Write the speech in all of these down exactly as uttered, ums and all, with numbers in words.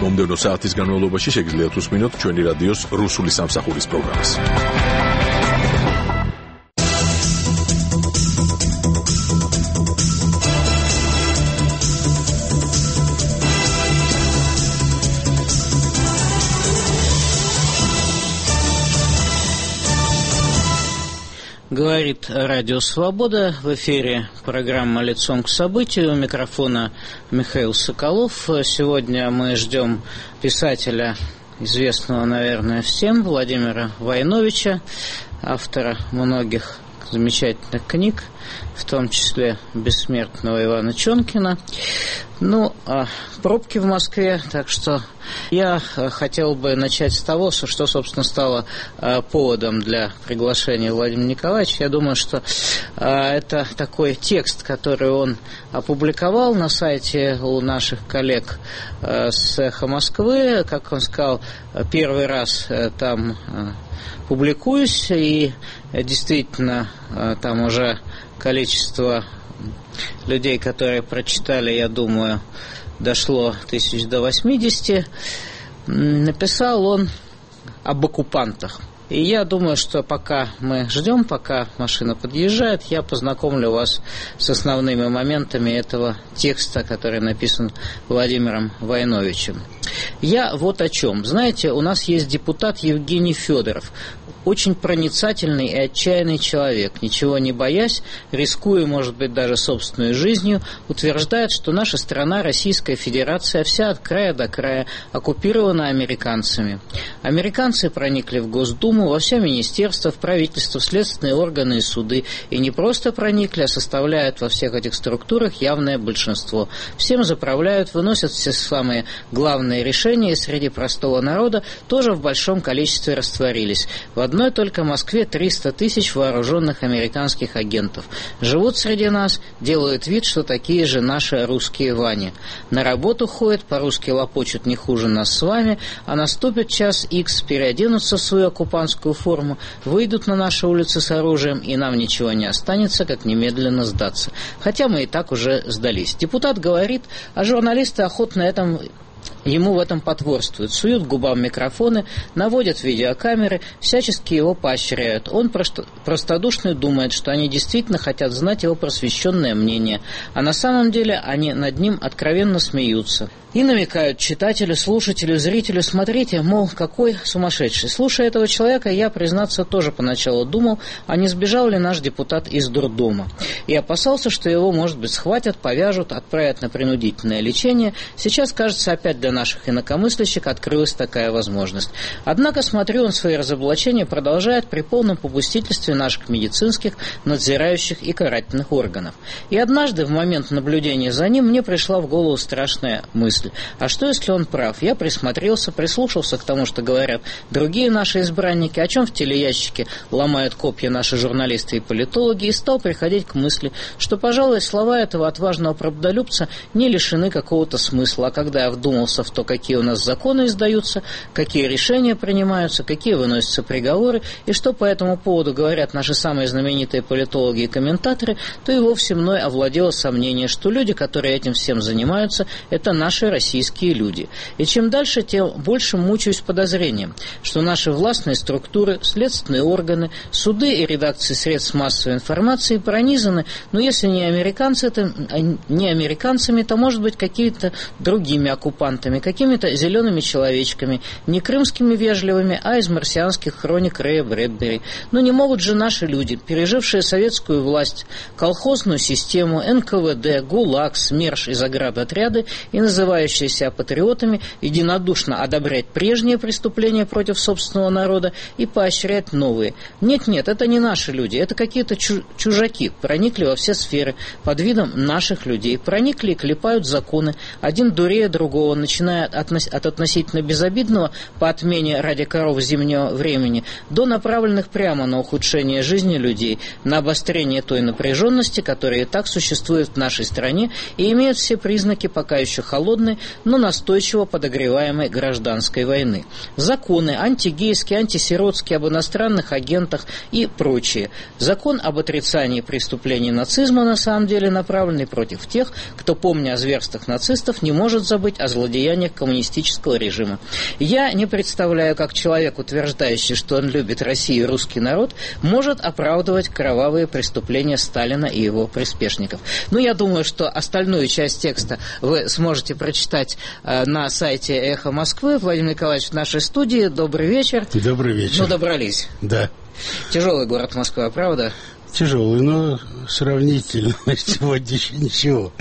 მომდევნო საათის განმავლობაში შეგიძლიათ უსმინოთ ჩვენი რადიოს რუსული სამსახურის პროგრამას. Говорит Радио Свобода. В эфире программа «Лицом к событию». У микрофона Михаил Соколов. Сегодня мы ждем писателя, известного, наверное, всем, Владимира Войновича, автора многих замечательных книг, в том числе «Бессмертного Ивана Чонкина». Ну, а пробки в Москве, так что я хотел бы начать с того, что, собственно, стало поводом для приглашения Владимира Николаевича. Я думаю, что это такой текст, который он опубликовал на сайте у наших коллег с «Эхо Москвы». Как он сказал, первый раз там публикуюсь, и действительно там уже количество людей, которые прочитали, я думаю, дошло тысяч до восьмидесяти. Написал он об оккупантах. И я думаю, что пока мы ждем, пока машина подъезжает, я познакомлю вас с основными моментами этого текста, который написан Владимиром Войновичем. Я вот о чем. Знаете, у нас есть депутат Евгений Федоров. Очень проницательный и отчаянный человек, ничего не боясь, рискуя, может быть, даже собственной жизнью, утверждает, что наша страна, Российская Федерация, вся от края до края оккупирована американцами. Американцы проникли в Госдуму, во все министерства, в правительство, в следственные органы и суды. И не просто проникли, а составляют во всех этих структурах явное большинство. Всем заправляют, выносят все самые главные решения, и среди простого народа тоже в большом количестве растворились. В одной только Москве триста тысяч вооруженных американских агентов. Живут среди нас, делают вид, что такие же наши русские Вани. На работу ходят, по-русски лопочут не хуже нас с вами, а наступит час икс, переоденутся в свою оккупантскую форму, выйдут на наши улицы с оружием, и нам ничего не останется, как немедленно сдаться. Хотя мы и так уже сдались. Депутат говорит, а журналисты охотно этом... Ему в этом потворствуют, суют к губам микрофоны, наводят видеокамеры, всячески его поощряют. Он простодушно думает, что они действительно хотят знать его просвещенное мнение, а на самом деле они над ним откровенно смеются. И намекают читателю, слушателю, зрителю, смотрите, мол, какой сумасшедший. Слушая этого человека, я, признаться, тоже поначалу думал, а не сбежал ли наш депутат из дурдома. И опасался, что его, может быть, схватят, повяжут, отправят на принудительное лечение. Сейчас, кажется, опять для наших инакомыслящих открылась такая возможность. Однако, смотрю, он свои разоблачения продолжает при полном попустительстве наших медицинских, надзирающих и карательных органов. И однажды, в момент наблюдения за ним, мне пришла в голову страшная мысль. А что, если он прав? Я присмотрелся, прислушался к тому, что говорят другие наши избранники, о чем в телеящике ломают копья наши журналисты и политологи, и стал приходить к мысли, что, пожалуй, слова этого отважного правдолюбца не лишены какого-то смысла. А когда я вдумался в то, какие у нас законы издаются, какие решения принимаются, какие выносятся приговоры, и что по этому поводу говорят наши самые знаменитые политологи и комментаторы, то и вовсе мной овладело сомнение, что люди, которые этим всем занимаются, это наши российские люди. И чем дальше, тем больше мучаюсь подозрением, что наши властные структуры, следственные органы, суды и редакции средств массовой информации пронизаны, но если не американцы, то, не американцами, то, может быть, какими-то другими оккупантами, какими-то зелеными человечками, не крымскими вежливыми, а из марсианских хроник Рэя Брэдбери. Но не могут же наши люди, пережившие советскую власть, колхозную систему, эн ка вэ дэ, ГУЛАГ, СМЕРШ и заградотряды и называющиеся патриотами, единодушно одобрять прежние преступления против собственного народа и поощрять новые. Нет-нет, это не наши люди, это какие-то чужаки, проникли во все сферы под видом наших людей, проникли и клепают законы, один дурее другого, начиная от, от относительно безобидного по отмене ради коров зимнего времени до направленных прямо на ухудшение жизни людей, на обострение той напряженности, которая и так существует в нашей стране и имеет все признаки пока еще холодной, но настойчиво подогреваемой гражданской войны. Законы антигейские, антисиротские, об иностранных агентах и прочее. Закон об отрицании преступлений нацизма на самом деле направленный против тех, кто, помня о зверствах нацистов, не может забыть о злодеяниях злодеяниях коммунистического режима. Я не представляю, как человек, утверждающий, что он любит Россию и русский народ, может оправдывать кровавые преступления Сталина и его приспешников. Ну, я думаю, что остальную часть текста вы сможете прочитать э, на сайте «Эхо Москвы». Владимир Николаевич в нашей студии. Добрый вечер. Добрый вечер. Ну, добрались. Да. Тяжелый город Москва, правда? Тяжелый, но сравнительно сегодня еще ничего.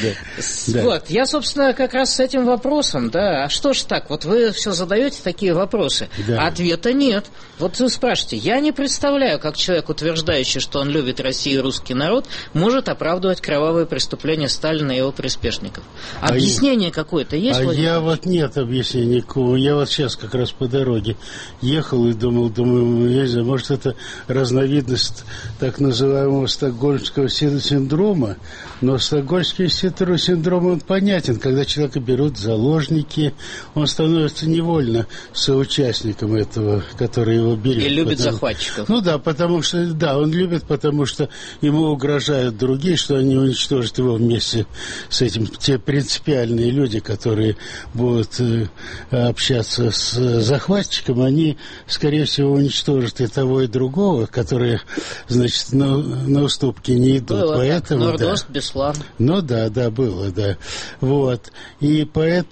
Да. Вот, я, собственно, как раз с этим вопросом, да, а что ж так, вот вы все задаете такие вопросы, да. А ответа нет. Вот вы спрашиваете, я не представляю, как человек, утверждающий, что он любит Россию и русский народ, может оправдывать кровавые преступления Сталина и его приспешников. Объяснение а какое-то есть? А Владимир? я вот нет объяснения никакого. Я вот сейчас как раз по дороге ехал и думал, думаю, я не знаю, может, это разновидность так называемого стокгольмского синдрома, но стокгольмский синдром, он понятен, когда человека берут заложники, он становится невольно соучастником этого, который его берет. И любит потому... захватчиков. Ну да, потому что, да, он любит, потому что ему угрожают другие, что они уничтожат его вместе с этим. Те принципиальные люди, которые будут э, общаться с захватчиком, они, скорее всего, уничтожат и того, и другого, которые, значит, на, на уступки не идут. Было поэтому, так. Нордост, да. Беслан. Ну да, да, было, да. Вот. И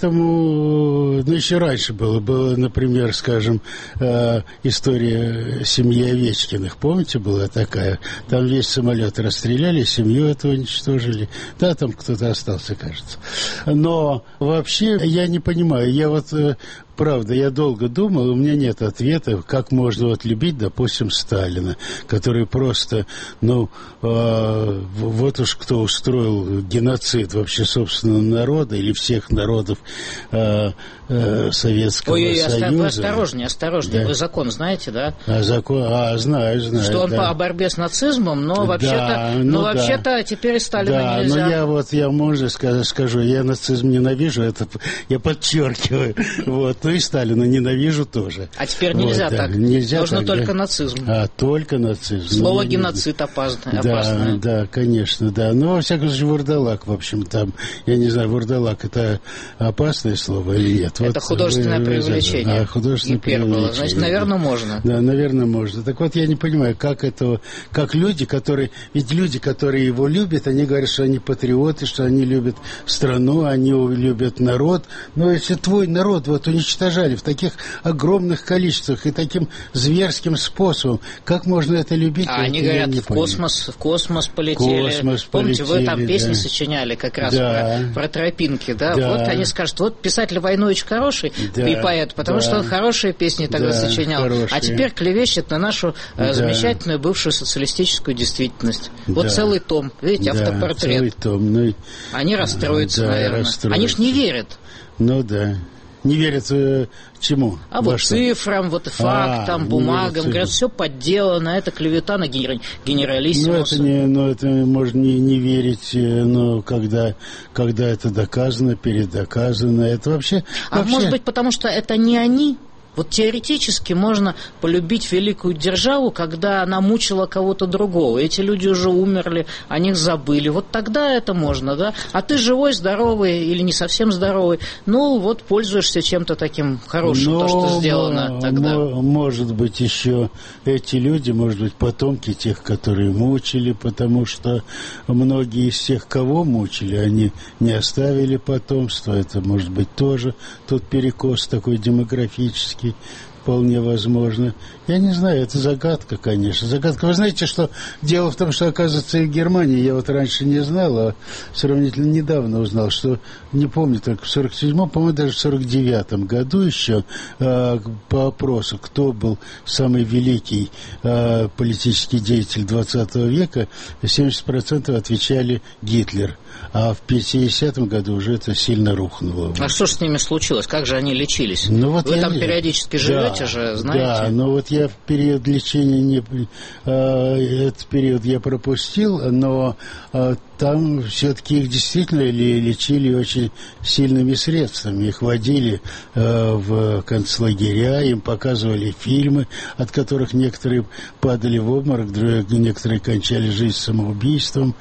поэтому, ну, еще раньше было, было, например, скажем, э, история семьи Овечкиных. Помните, была такая? Там весь самолет расстреляли, семью эту уничтожили. Да, там кто-то остался, кажется. Но вообще я не понимаю. Я вот... Правда, я долго думал, у меня нет ответа, как можно вот любить, допустим, Сталина, который просто, ну, э, вот уж кто устроил геноцид вообще собственного народа или всех народов э, э, Советского Ой, Союза. Вы осторожнее, осторожнее, да. Вы закон знаете, да? А, закон, а знаю, знаю. Что он да. по о борьбе с нацизмом, но вообще-то, да, ну, ну, вообще-то да. теперь и Сталина да, нельзя. Да, но я вот, я, можно сказать, скажу, я нацизм ненавижу, это я подчеркиваю, вот. И Сталина ненавижу тоже. А теперь нельзя вот, так. Да. Нельзя Нужно так, только да? нацизм. А, только нацизм. Слово ну, геноцид опасное. Да, опасное. да, конечно, да. Но, во всяком случае, вурдалак, в общем, там, я не знаю, вурдалак — это опасное слово или нет? Это вот художественное вы, преувеличение. А, художественное преувеличение. Значит, наверное, можно. Да, наверное, можно. Так вот, я не понимаю, как это, как люди, которые, ведь люди, которые его любят, они говорят, что они патриоты, что они любят страну, они любят народ. Но если твой народ вот уничтожали в таких огромных количествах и таким зверским способом, как можно это любить? А они говорят, в космос, в космос полетели. Космос Помните, полетели, вы там песни да. сочиняли как раз да. про, про тропинки, да? да? Вот они скажут, вот писатель Войнович хороший да. и поэт, потому да. что он хорошие песни тогда да, сочинял, хорошие. А теперь клевещет на нашу да. замечательную бывшую социалистическую действительность. Да. Вот целый том, видите, да, автопортрет. Целый том. Ну, они расстроятся, да, наверное. расстроятся. Они ж не верят. Ну да. Не верят э, чему? А вот что? Цифрам, вот фактам, а, бумагам. Говорят, все подделано, это клевета на генер... генералиссимуса. Ну, это, не, ну, это можно не, не верить, но когда, когда это доказано, передоказано, это вообще... А вообще... может быть, потому что это не они? Вот теоретически можно полюбить великую державу, когда она мучила кого-то другого. Эти люди уже умерли, о них забыли. Вот тогда это можно, да? А ты живой, здоровый или не совсем здоровый, ну вот пользуешься чем-то таким хорошим, но, то, что сделано тогда. Может быть, еще эти люди, может быть, потомки тех, которые мучили, потому что многие из тех, кого мучили, они не оставили потомства. Это может быть тоже тот перекос такой демографический. Вполне возможно. Я не знаю, это загадка, конечно. Загадка. Вы знаете, что дело в том, что, оказывается, и в Германии, я вот раньше не знал, а сравнительно недавно узнал, что, не помню, только в сорок седьмом, по-моему, даже в сорок девятом году еще э, по опросу, кто был самый великий э, политический деятель двадцатого века, семьдесят процентов отвечали Гитлер. А в пятидесятом году уже это сильно рухнуло. А что же с ними случилось? Как же они лечились? Ну, вот Вы там не... периодически живете да, же, знаете? Да, но вот я в период лечения, не, э, этот период я пропустил, но э, там все-таки их действительно лечили очень сильными средствами. Их водили э, в концлагеря, им показывали фильмы, от которых некоторые падали в обморок, некоторые кончали жизнь самоубийством.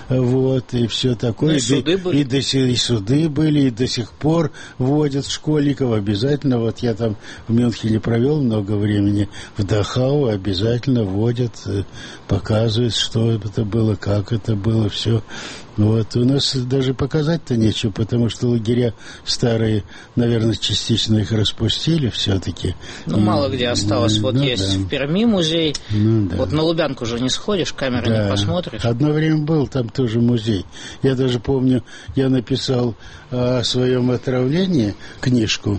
Вот, и все такое. Ну, и суды были. И, до, и суды были, и до сих пор водят школьников обязательно. Вот я там в Мюнхене провел много времени, в Дахау обязательно водят, показывают, что это было, как это было, все. Вот. У нас даже показать-то нечего, потому что лагеря старые, наверное, частично их распустили все-таки. Ну, мало где осталось. Вот ну, есть да. в Перми музей. Ну, да. Вот на Лубянку же не сходишь, камеры да. не посмотришь. Одно время был там тоже музей. Я даже помню, я написал о своем отравлении книжку,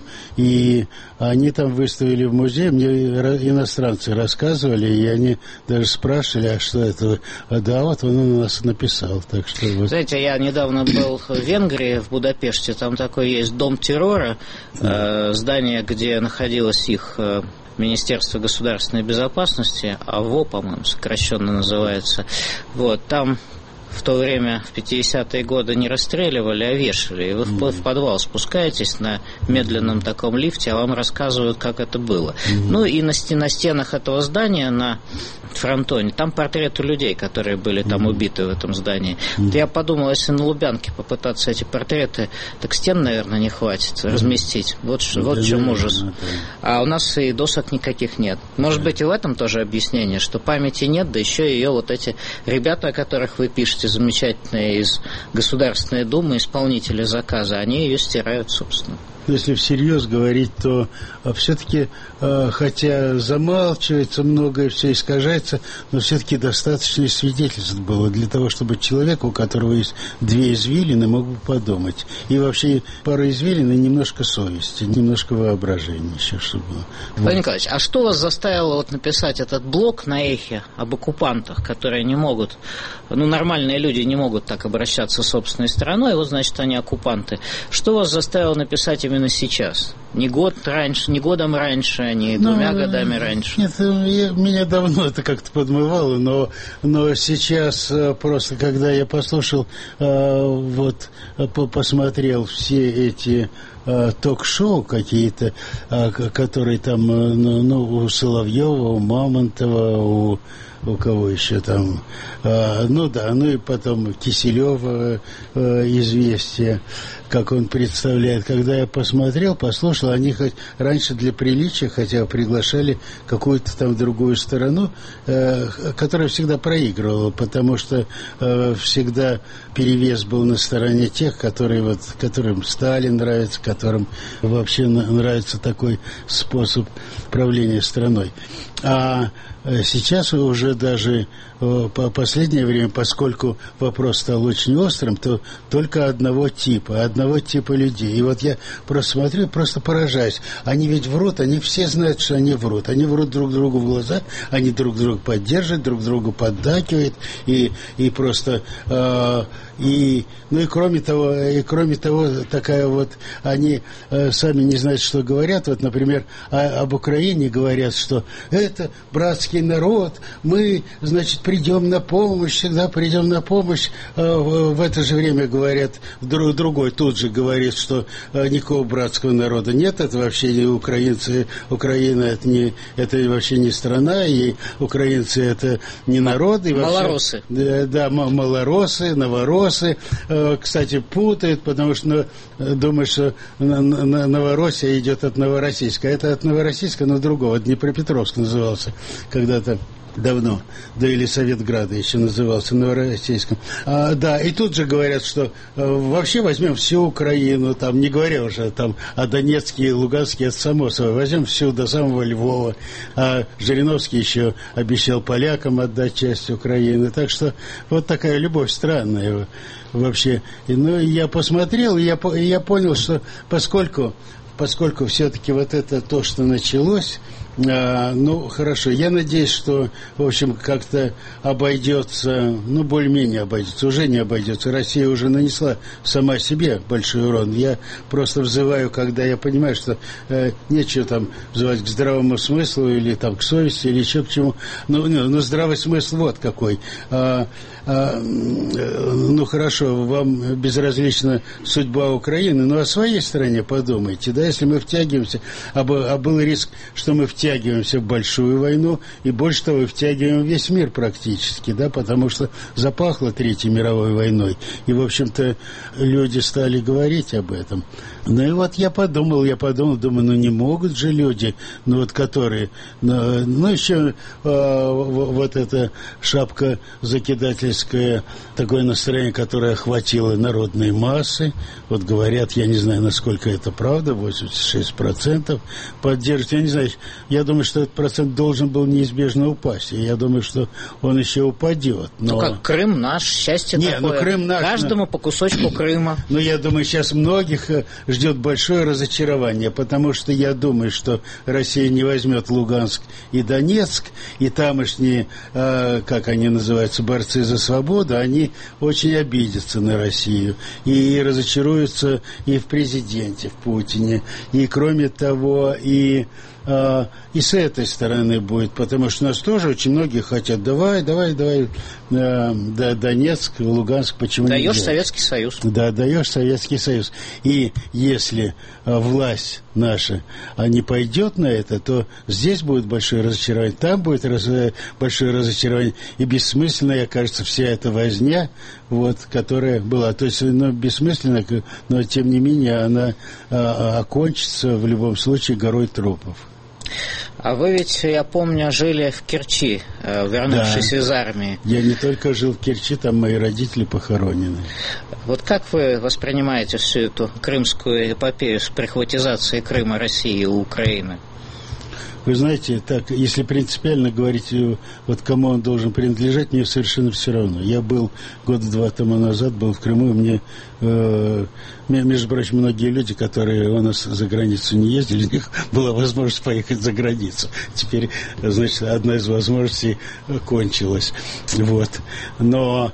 и они там выставили в музее, мне иностранцы рассказывали, и они даже спрашивали, а что это? А да, вот он у нас написал. Так что вот. Знаете, я недавно был в Венгрии, в Будапеште, там такой есть дом террора, э, здание, где находилось их э, Министерство государственной безопасности, АВО, по-моему, сокращенно называется. Вот, там в то время, в пятидесятые годы, не расстреливали, а вешали. И вы mm-hmm. в подвал спускаетесь на медленном таком лифте, а вам рассказывают, как это было. Mm-hmm. Ну и на, стен, на стенах этого здания, на фронтоне, там портреты людей, которые были там убиты в этом здании. Mm-hmm. Я подумал, если на Лубянке попытаться эти портреты, так стен, наверное, не хватит разместить. Вот, mm-hmm. вот в чем ужас. Mm-hmm. А у нас и досок никаких нет. Может mm-hmm. быть, и в этом тоже объяснение, что памяти нет, да еще ее вот эти ребята, о которых вы пишете, замечательные из Государственной Думы, исполнители заказа, они ее стирают, собственно. Если всерьез говорить, то все-таки, хотя замалчивается многое, все искажается, но все-таки достаточно свидетельств было для того, чтобы человек, у которого есть две извилины, мог бы подумать. И вообще пара извилин и немножко совести, немножко воображения еще, чтобы было. Владимир вот. Николаевич, а что вас заставило вот написать этот блог на Эхе об оккупантах, которые не могут, ну, нормальные люди не могут так обращаться с собственной стороной, вот, значит, они оккупанты. Что вас заставило написать именно именно сейчас? Не год раньше, не годом раньше, не ну, двумя годами раньше? Нет, я, меня давно это как-то подмывало, но, но сейчас просто, когда я послушал, вот, посмотрел все эти ток-шоу какие-то, которые там, ну, у Соловьева, у Мамонтова, у у кого еще там, а, ну да, ну и потом Киселева а, известие, как он представляет. Когда я посмотрел, послушал, они хоть раньше для приличия, хотя приглашали какую-то там другую сторону, а, которая всегда проигрывала, потому что а, всегда перевес был на стороне тех, которые вот, которым Сталин нравится, которым вообще нравится такой способ правления страной. А сейчас уже даже по последнее время, поскольку вопрос стал очень острым, то только одного типа, одного типа людей. И вот я просто смотрю, просто поражаюсь. Они ведь врут, они все знают, что они врут. Они врут друг другу в глаза, они друг друга поддерживают, друг другу поддакивают, и, и просто... Э, и, ну и кроме того, и кроме того, такая вот, они э, сами не знают, что говорят. Вот, например, о, об Украине говорят, что это братский народ, мы, значит, придем на помощь, всегда придем на помощь. Э, в, в это же время говорят, друг, другой тут же говорит, что э, никакого братского народа нет, это вообще не украинцы, Украина это, не, это вообще не страна, и украинцы это не народ. И вообще, малоросы. Да, да, малоросы, новоросы. Кстати, путают, потому что ну, думают, что Новороссия идет от Новороссийска. Это от Новороссийска, но другого. Днепропетровск назывался когда-то. Давно, да или Советграда еще назывался, Новороссийском. А, да, и тут же говорят, что а, вообще возьмем всю Украину, там, не говоря уже там о Донецке и Луганске, это само собой, возьмем всю до самого Львова. А Жириновский еще обещал полякам отдать часть Украины. Так что вот такая любовь странная вообще. И, ну, я посмотрел, и я, и я понял, что поскольку, поскольку все-таки вот это то, что началось, А, ну, хорошо. Я надеюсь, что, в общем, как-то обойдется, ну, более-менее обойдется. Уже не обойдется. Россия уже нанесла сама себе большой урон. Я просто взываю, когда я понимаю, что э, нечего там взывать к здравому смыслу или там к совести, или еще к чему. Ну, ну, ну здравый смысл вот какой. А, а, ну, хорошо, вам безразлична судьба Украины, но о своей стране подумайте, да, если мы втягиваемся, а, а был риск, что мы втягиваемся в большую войну, и больше того, втягиваем весь мир практически, да, потому что запахло Третьей мировой войной, и, в общем-то, люди стали говорить об этом. Ну и вот я подумал, я подумал, думаю, ну не могут же люди, ну вот которые, ну, ну еще э, вот эта шапка закидательская, такое настроение, которое охватило народные массы, вот говорят, я не знаю, насколько это правда, восемьдесят шесть процентов поддерживают, я не знаю, я думаю, что этот процент должен был неизбежно упасть, и я думаю, что он еще упадет. Но... Ну как Крым наш, счастье не, такое, ну, Крым наш, каждому но... по кусочку Крыма. Ну я думаю, сейчас многих ждет большое разочарование, потому что я думаю, что Россия не возьмет Луганск и Донецк, и тамошние, э, как они называются, борцы за свободу, они очень обидятся на Россию и разочаруются и в президенте, в Путине, и кроме того, и и с этой стороны будет, потому что нас тоже очень многие хотят, давай, давай, давай, э, Донецк, Луганск, почему не даешь Советский Союз. Да, даешь Советский Союз. И если э, власть наша а не пойдет на это, то здесь будет большое разочарование, там будет раз, большое разочарование, и бессмысленная, кажется, вся эта возня, вот, которая была. То есть, ну, бессмысленная, но тем не менее она а, окончится в любом случае горой трупов. А вы ведь, я помню, жили в Керчи, вернувшись да. из армии. Я не только жил в Керчи, там мои родители похоронены. Вот как вы воспринимаете всю эту крымскую эпопею с прихватизацией Крыма России и Украины? Вы знаете, так, если принципиально говорить, вот кому он должен принадлежать, мне совершенно все равно. Я был года два тому назад, был в Крыму, и мне, э, между прочим, многие люди, которые у нас за границу не ездили, у них была возможность поехать за границу. Теперь, значит, одна из возможностей кончилась. Вот. Но,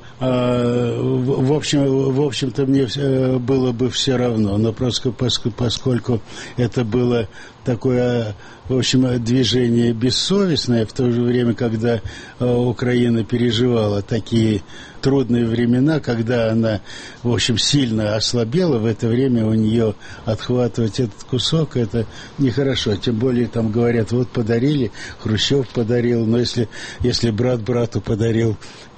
э, в, общем, в общем-то, мне было бы все равно. Но просто поскольку это было такое, в общем, движение бессовестное, в то же время, когда э, Украина переживала такие трудные времена, когда она, в общем, сильно ослабела, в это время у нее отхватывать этот кусок, это нехорошо. Тем более, там говорят, вот подарили, Хрущев подарил, но если, если брат брату подарил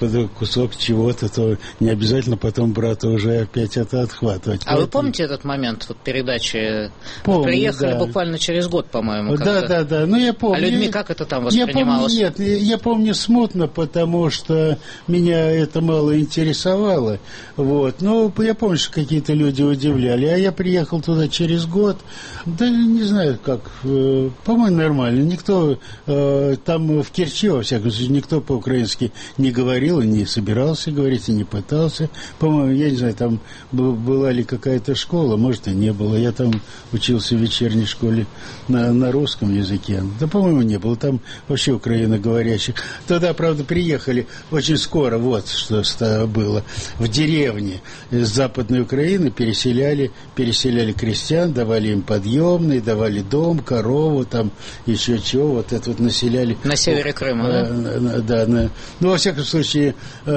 кусок чего-то, то не обязательно потом брату уже опять это отхватывать. А поэтому... вы помните этот момент вот, передачи? Помню, приехали да. буквально через год, по-моему. Да, как-то. да, да. Ну, я помню. А людьми как это там воспринималось? Я помню, нет, я помню смутно, потому что меня это мало интересовало. Вот. Но я помню, что какие-то люди удивляли. А я приехал туда через год. Да не знаю, как. Э, по-моему, нормально. Никто э, там в Керчи, во всяком случае, никто по-украински не говорил, и не собирался говорить, и не пытался. По-моему, я не знаю, там была ли какая-то школа, может, и не было. Я там учился в вечерней школе на, на русском языке. Да, по-моему, не было. Там вообще украиноговорящих. Тогда, правда, приехали очень скоро, вот что было. В деревне из Западной Украины переселяли, переселяли крестьян, давали им подъемные, давали дом, корову, там еще чего, вот это вот населяли. На севере Крыма, э, да? Да, на, ну, во всяком случае,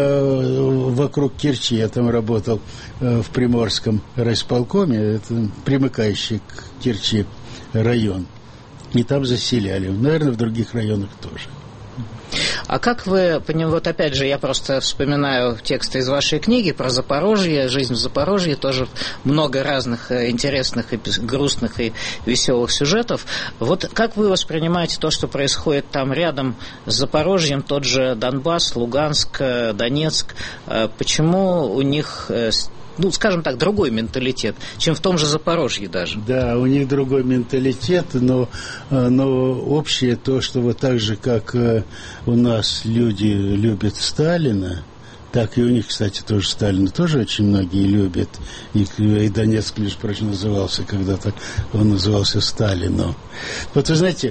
э, вокруг Керчи. Я там работал э, в Приморском райисполкоме, это примыкающий к Керчи район. И там заселяли. Наверное, в других районах тоже. А как вы, вот опять же, я просто вспоминаю тексты из вашей книги про Запорожье, жизнь в Запорожье, тоже много разных интересных и грустных и веселых сюжетов. Вот как вы воспринимаете то, что происходит там рядом с Запорожьем, тот же Донбасс, Луганск, Донецк? Почему у них... ну, скажем так, другой менталитет, чем в том же Запорожье даже. Да, у них другой менталитет, но, но общее то, что вот так же, как у нас люди любят Сталина, Так и у них, кстати, тоже Сталина тоже очень многие любят. И, и Донецк, между прочим, назывался когда-то, он назывался Сталином. Вот вы знаете,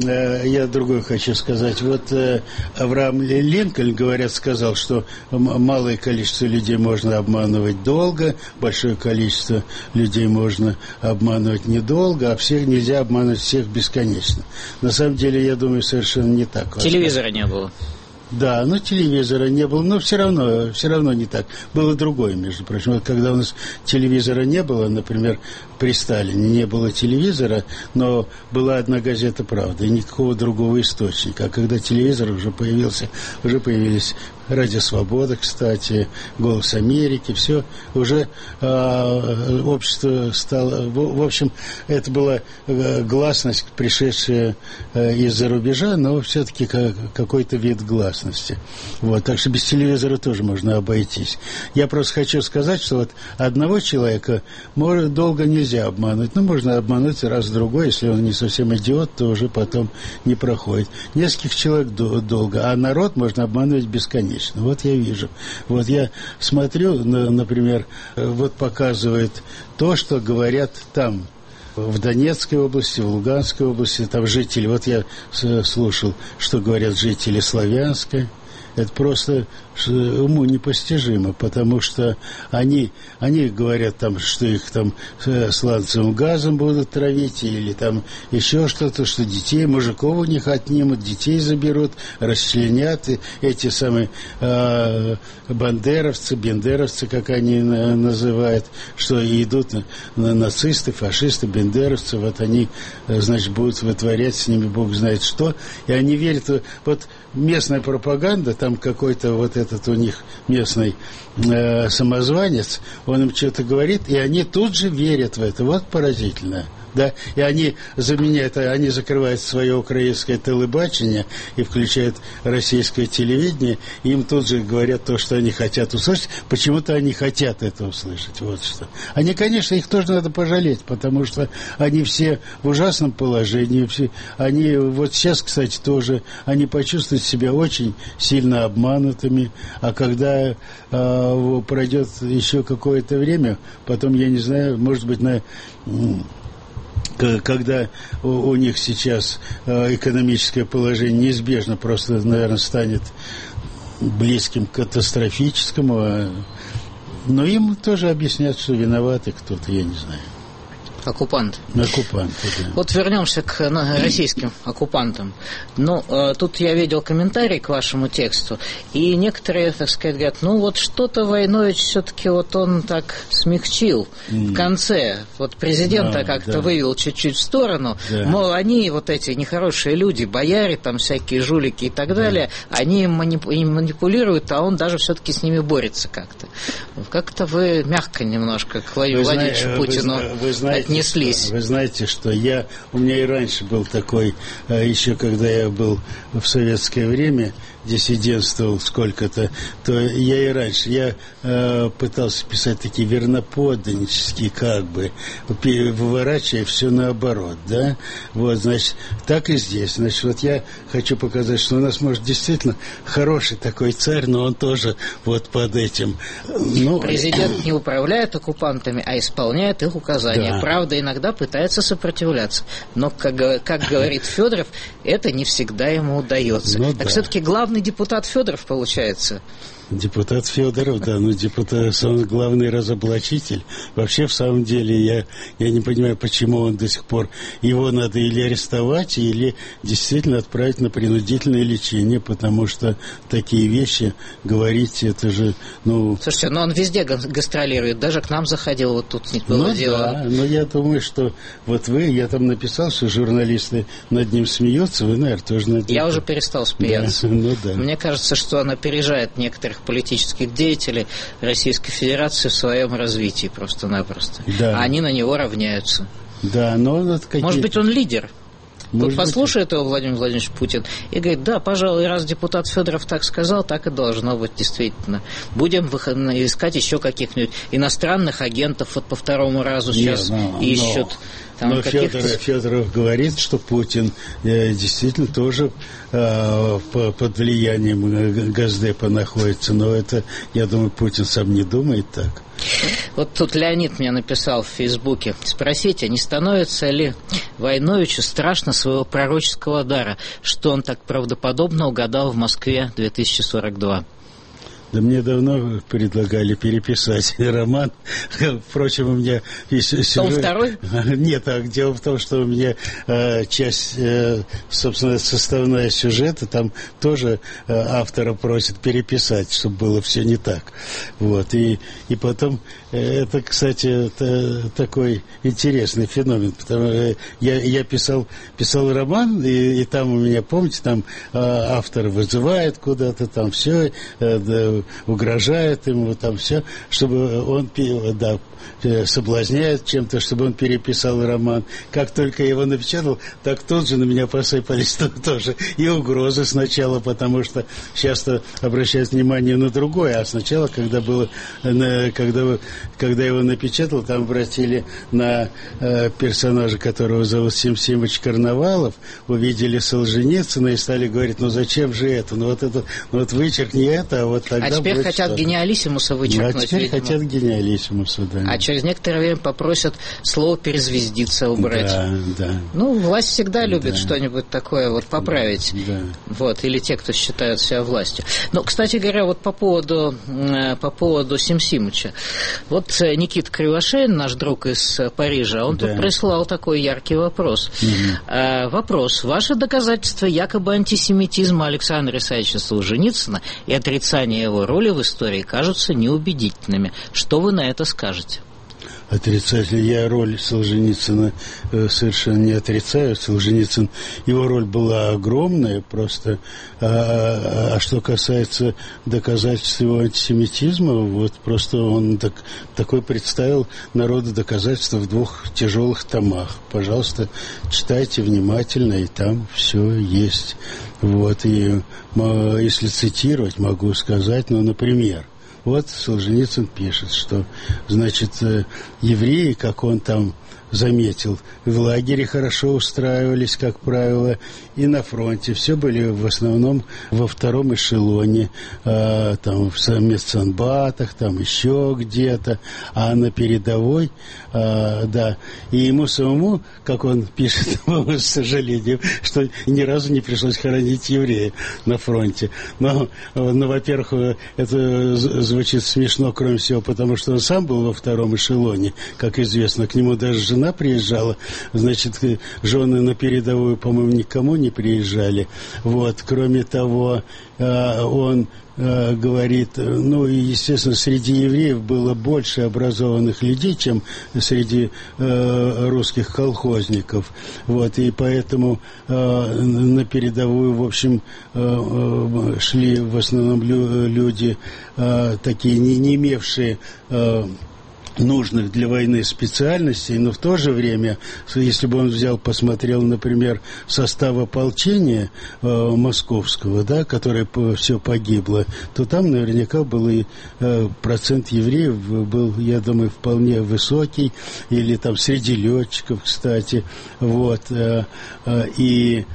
я другое хочу сказать. Вот Авраам Линкольн, говорят, сказал, что малое количество людей можно обманывать долго, большое количество людей можно обманывать недолго, а всех нельзя обманывать всех бесконечно. На самом деле, я думаю, совершенно не так. Телевизора не было. Да, но телевизора не было, но все равно, все равно не так. Было другое, между прочим. Вот когда у нас телевизора не было, например, при Сталине не было телевизора, но была одна газета «Правда» и никакого другого источника. А когда телевизор уже появился, уже появились «Радио Свобода», кстати, «Голос Америки», все, уже э, общество стало... В, в общем, это была э, гласность, пришедшая э, из-за рубежа, но все-таки как, какой-то вид гласности. Вот, так что без телевизора тоже можно обойтись. Я просто хочу сказать, что вот одного человека может, долго нельзя обмануть. Ну, можно обмануть раз-другой, если он не совсем идиот, то уже потом не проходит. Нескольких человек до, долго, а народ можно обманывать бесконечно. Вот я вижу. Вот я смотрю, например, вот показывает то, что говорят там, в Донецкой области, в Луганской области, там жители. Вот я слушал, что говорят жители Славянска. Это просто уму непостижимо, потому что они, они говорят, там, что их там сланцевым газом будут травить, или там еще что-то, что детей, мужиков у них отнимут, детей заберут, расчленят. И эти самые э, бандеровцы, бендеровцы, как они называют, что идут на нацисты, фашисты, бендеровцы, вот они, значит, будут вытворять с ними бог знает что. И они верят, вот местная пропаганда, там какой-то вот этот у них местный э, самозванец, он им что-то говорит, и они тут же верят в это. Вот поразительно. Да, и они заменяют, они закрывают свое украинское телебачение и включают российское телевидение, и им тут же говорят то, что они хотят услышать. Почему-то они хотят это услышать. Вот что. Они, конечно, их тоже надо пожалеть, потому что они все в ужасном положении. Все, они вот сейчас, кстати, тоже, они почувствуют себя очень сильно обманутыми, а когда э, пройдет еще какое-то время, потом, я не знаю, может быть, на... когда у, у них сейчас э, экономическое положение неизбежно просто, наверное, станет близким к катастрофическому, а, но им тоже объяснят, что виноваты кто-то, я не знаю. Оккупант. Оккупанты, да. Вот вернемся к российским оккупантам. Ну, э, тут я видел комментарий к вашему тексту, и некоторые, так сказать, говорят, ну вот что-то Войнович все-таки вот он так смягчил mm. в конце. Вот президента а, как-то да. вывел чуть-чуть в сторону. Да. Мол, они вот эти нехорошие люди, бояре, там всякие жулики и так да. далее, они им манипулируют, а он даже все-таки с ними борется как-то. Как-то вы мягко немножко к Владимиру Владимировичу Путину вы, вы знаете, отнеслись. Вы знаете, что я, у меня и раньше был такой, еще когда я был в советское время, диссидентствовал сколько-то, то я и раньше, я э, пытался писать такие верноподданнические, как бы, выворачивая все наоборот, да, вот, значит, так и здесь, значит, вот я хочу показать, что у нас, может, действительно хороший такой царь, но он тоже вот под этим. Ну, президент не управляет оккупантами, а исполняет их указания. Да. Правда, иногда пытается сопротивляться, но, как, как говорит Федоров, это не всегда ему удается. Ну, так да. все-таки главный депутат Федоров получается. Депутат Федоров, да, ну депутат, он главный разоблачитель. Вообще, в самом деле, я, я не понимаю, почему он до сих пор, его надо или арестовать, или действительно отправить на принудительное лечение, потому что такие вещи говорить, это же, ну... Слушайте, но он везде гастролирует, даже к нам заходил, вот тут не было ну, дела. Да, но я думаю, что вот вы, я там написал, что журналисты над ним смеются, вы, наверное, тоже над ним. Я уже перестал смеяться. Да, ну, да. Мне кажется, что он опережает некоторых политических деятелей Российской Федерации в своем развитии просто-напросто. Да. А они на него равняются. Да, но вот какие... Может быть, он лидер? Тут послушает его Владимир Владимирович Путин и говорит, да, пожалуй, раз депутат Федоров так сказал, так и должно быть действительно. Будем искать еще каких-нибудь иностранных агентов, вот по второму разу сейчас Нет, но, ищут. Но... Там Но Федоров, Федоров говорит, что Путин э, действительно тоже э, по, под влиянием Госдепа находится. Но это, я думаю, Путин сам не думает так. Вот тут Леонид мне написал в Фейсбуке. Спросите, не становится ли Войновичу страшно своего пророческого дара, что он так правдоподобно угадал в Москве две тысячи сорок два? Да мне давно предлагали переписать роман. Впрочем, у меня есть сюжет... Том второй? Нет, а дело в том, что у меня э, часть, э, собственно, составная сюжета, там тоже э, автора просят переписать, чтобы было все не так. Вот. И, и потом, э, это, кстати, это такой интересный феномен, потому что я, я писал, писал роман, и, и там у меня, помните, там э, автор вызывает куда-то, там все... Э, да, угрожает ему, там все, чтобы он, да, соблазняет чем-то, чтобы он переписал роман. Как только я его напечатал, так тут же на меня посыпались тоже и угрозы сначала, потому что часто обращают внимание на другое, а сначала, когда было, когда, когда его напечатал, там обратили на э, персонажа, которого зовут Сим Симыч Карнавалов, увидели Солженицына и стали говорить, ну зачем же это, ну вот это, ну вот вычеркни это, а вот тогда... А теперь будет хотят что-то. Гениалиссимуса вычеркнуть, ну, а теперь видимо. хотят Гениалиссимуса, да. А через некоторое время попросят слово «перезвездиться» убрать. Да, да. Ну, власть всегда любит да. что-нибудь такое вот поправить. Да. Вот, или те, кто считают себя властью. Но, кстати говоря, вот по поводу, по поводу Сим Симыча. Вот Никита Кривошеин, наш друг из Парижа, он да. тут прислал такой яркий вопрос. Угу. А, вопрос. Ваше доказательство якобы антисемитизма Александра Исаевича Солженицына и отрицание его роли в истории кажутся неубедительными. Что вы на это скажете? Отрицательно. Я роль Солженицына э, совершенно не отрицаю. Солженицын, его роль была огромная просто. А, а, а что касается доказательств его антисемитизма, вот просто он так, такой представил народу доказательства в двух тяжелых томах. Пожалуйста, читайте внимательно, и там все есть. Вот, и если цитировать, могу сказать, ну, например, вот Солженицын пишет, что, значит, евреи, как он там заметил, в лагере хорошо устраивались, как правило, и на фронте. Все были в основном во втором эшелоне, э, там в медсанбатах, там еще где-то, а на передовой, э, да. И ему самому, как он пишет, с сожалением, что ни разу не пришлось хоронить еврея на фронте. Но, ну, во-первых, это звучит смешно, кроме всего, потому что он сам был во втором эшелоне, как известно, к нему даже жена приезжала, значит, жены на передовую, по-моему, никому не приезжали. Вот, кроме того, он говорит, ну, и, естественно, среди евреев было больше образованных людей, чем среди э, русских колхозников. Вот, и поэтому э, на передовую, в общем, э, шли в основном лю- люди э, такие, не, не имевшие э, нужных для войны специальностей, но в то же время, если бы он взял, посмотрел, например, состав ополчения э, московского, да, которое по, все погибло, то там наверняка был и э, процент евреев был, я думаю, вполне высокий, или там среди летчиков, кстати, вот, э, э, и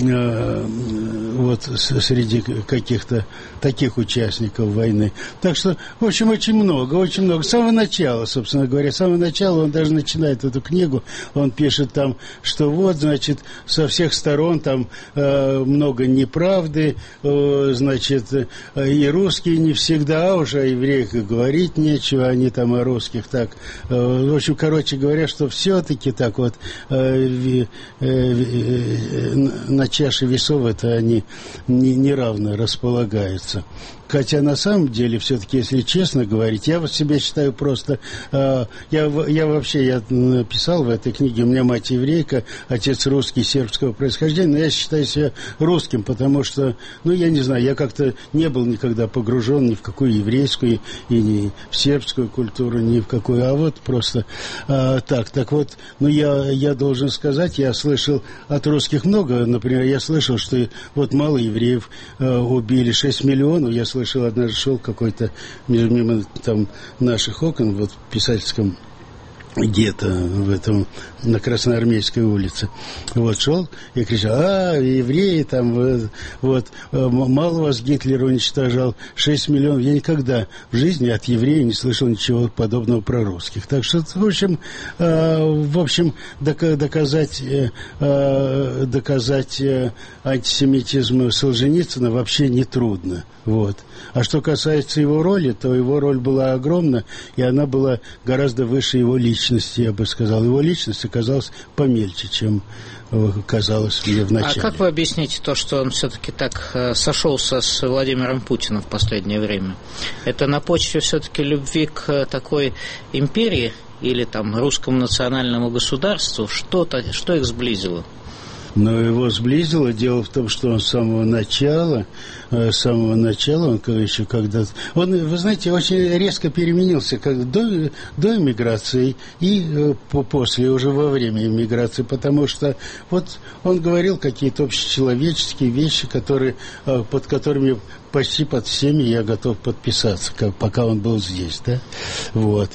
вот среди каких-то таких участников войны. Так что, в общем, очень много, очень много. С самого начала, собственно говоря, с самого начала он даже начинает эту книгу, он пишет там, что вот, значит, со всех сторон там э, много неправды, э, значит, и русские не всегда, а уже о евреях и говорить нечего, они там о русских так. Э, в общем, короче говоря, что все-таки так вот э, э, э, на чаше весов это они неравно располагаются. Хотя на самом деле, все-таки, если честно говорить, я вот себя считаю просто... Э, я, я вообще, я написал в этой книге, у меня мать еврейка, отец русский, сербского происхождения, но я считаю себя русским, потому что, ну, я не знаю, я как-то не был никогда погружен ни в какую еврейскую и ни в сербскую культуру, ни в какую, а вот просто э, так. Так вот, ну, я, я должен сказать, я слышал от русских много, например, я слышал, что вот мало евреев э, убили, шесть миллионов, я слышал, однажды шел какой-то мимо там наших окон, вот в писательском где-то в этом, на Красноармейской улице. Вот, шел и кричал: а, евреи там, вот, вот, мало вас Гитлер уничтожал, шесть миллионов. Я никогда в жизни от евреев не слышал ничего подобного про русских. Так что, в общем, э, в общем, доказать, э, доказать антисемитизм Солженицына вообще нетрудно. Вот. А что касается его роли, то его роль была огромна, и она была гораздо выше его личности, я бы сказал. Его личность оказалась помельче, чем казалось мне в начале. А как вы объясните то, что он все-таки так э, сошелся с Владимиром Путиным в последнее время? Это на почве все-таки любви к такой империи или там русскому национальному государству? Что-то, что их сблизило? Но его сблизило. Дело в том, что он с самого начала, с самого начала, он еще когда-то... Он, вы знаете, очень резко переменился как до, до эмиграции и по, после, уже во время эмиграции, потому что вот он говорил какие-то общечеловеческие вещи, которые, под которыми почти под всеми я готов подписаться, как, пока он был здесь, да, вот.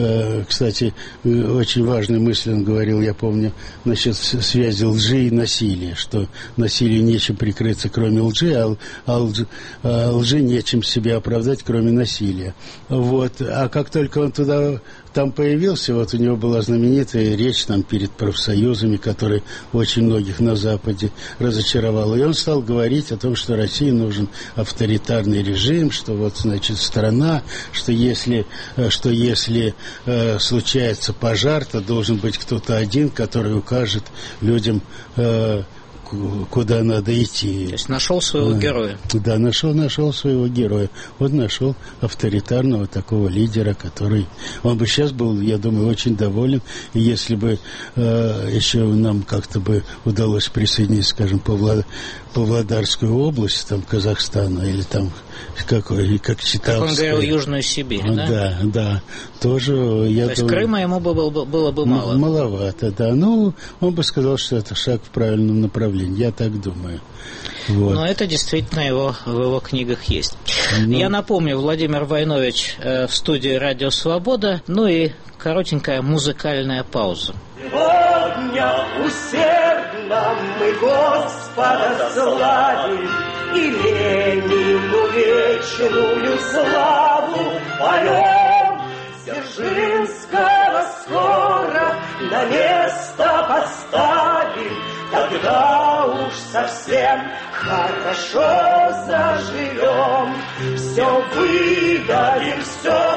Кстати, очень важную мысль он говорил, я помню, насчет связи лжи и насилия, что насилию нечем прикрыться, кроме лжи, а, а, лжи, а лжи нечем себя оправдать, кроме насилия. Вот. А как только он туда, там появился, вот у него была знаменитая речь там перед профсоюзами, которая очень многих на Западе разочаровала. И он стал говорить о том, что России нужен авторитарный режим, что вот, значит, страна, что если, что если э, случается пожар, то должен быть кто-то один, который укажет людям, э, куда надо идти. То есть нашел своего а, героя. Да, нашел, нашел своего героя. Вот нашел авторитарного такого лидера, который... Он бы сейчас был, я думаю, очень доволен. И если бы э, еще нам как-то бы удалось присоединиться, скажем, Павло... Павлодарскую область, там, Казахстана, или там, какой, как Читаловская. Как он говорил, Южную Сибирь, да? Да, да. Тоже, я То есть думаю, Крыма ему было, было бы мало? Маловато, да. Ну, он бы сказал, что это шаг в правильном направлении. Я так думаю. Вот. Но это действительно его, в его книгах есть. Ну... Я напомню, Владимир Войнович э, в студии «Радио Свобода». Ну и коротенькая музыкальная пауза. Сегодня усердно мы Господа славим, и Ленину вечную славу поем. Дзержинского скоро на место поставим, тогда уж совсем хорошо заживем. Все выдадим, все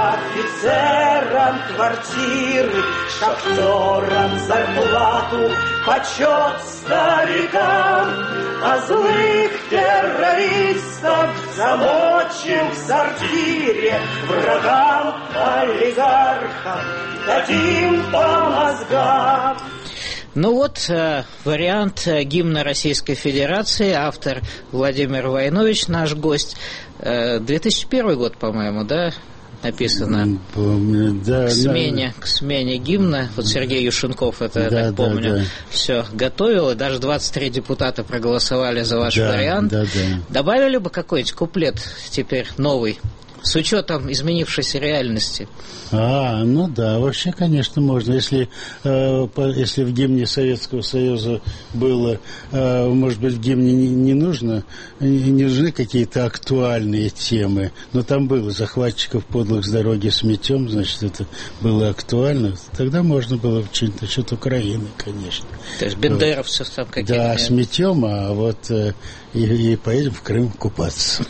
офицерам квартиры, шахтерам зарплату, почет старикам, а злых террористов замочим в сортире, врагам олигархам дадим по мозгам. Ну вот, э, вариант э, гимна Российской Федерации, автор Владимир Войнович, наш гость. Э, две тысячи первый год, по-моему, да, написано? Помню, да. К смене, да. К смене гимна. Вот Сергей Юшенков, это, я да, так помню, да, да. все готовил, и даже двадцать три депутата проголосовали за ваш да, вариант. Да, да. Добавили бы какой-нибудь куплет теперь новый, с учетом изменившейся реальности? А, ну да, вообще, конечно, можно. Если, э, по, если в гимне Советского Союза было, э, может быть, в гимне не, не нужно, не нужны какие-то актуальные темы, но там было захватчиков подлых с дороги сметем, значит, это было актуально, тогда можно было учить насчет Украины, конечно. То есть бендеровцев вот. Там какие-то... Да, сметем, а вот э, и, и поедем в Крым купаться.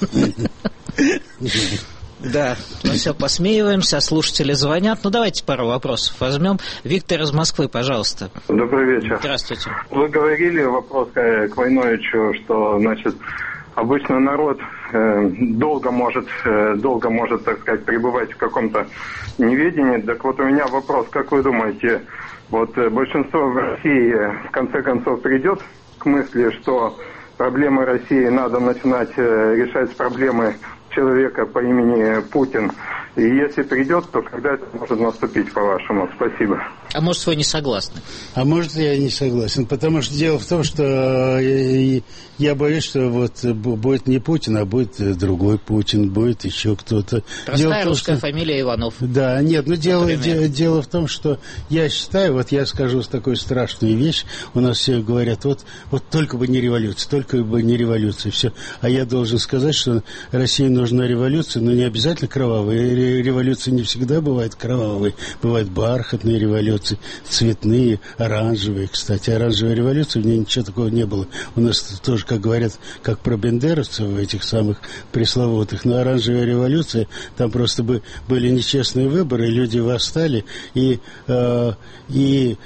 Да, ну все, посмеиваемся, слушатели звонят. Ну, давайте пару вопросов возьмем. Виктор из Москвы, пожалуйста. Добрый вечер. Здравствуйте. Вы говорили, вопрос к Войновичу, что, значит, обычно народ э, долго может, э, долго может, так сказать, пребывать в каком-то неведении. Так вот у меня вопрос, как вы думаете, вот э, большинство в России в конце концов придет к мысли, что проблемы России надо начинать э, решать с проблемы человека по имени Путин? И если придет, то когда это может наступить, по-вашему? Спасибо. А может, вы не согласны? А может, я не согласен. Потому что дело в том, что я боюсь, что вот будет не Путин, а будет другой Путин, будет еще кто-то. Простая том, русская что... фамилия Иванов. Да, нет, но дело, дело, дело в том, что я считаю, вот я скажу такую страшную вещь, у нас все говорят, вот, вот только бы не революция, только бы не революция, все. А я должен сказать, что России нужна революция, но не обязательно кровавая. Революции не всегда бывают кровавые, бывают бархатные революции, цветные, оранжевые. Кстати, оранжевая революция, в ней ничего такого не было. У нас тоже, как говорят, как про бендеровцев, этих самых пресловутых, но оранжевая революция, там просто бы, были нечестные выборы, люди восстали, и, э, и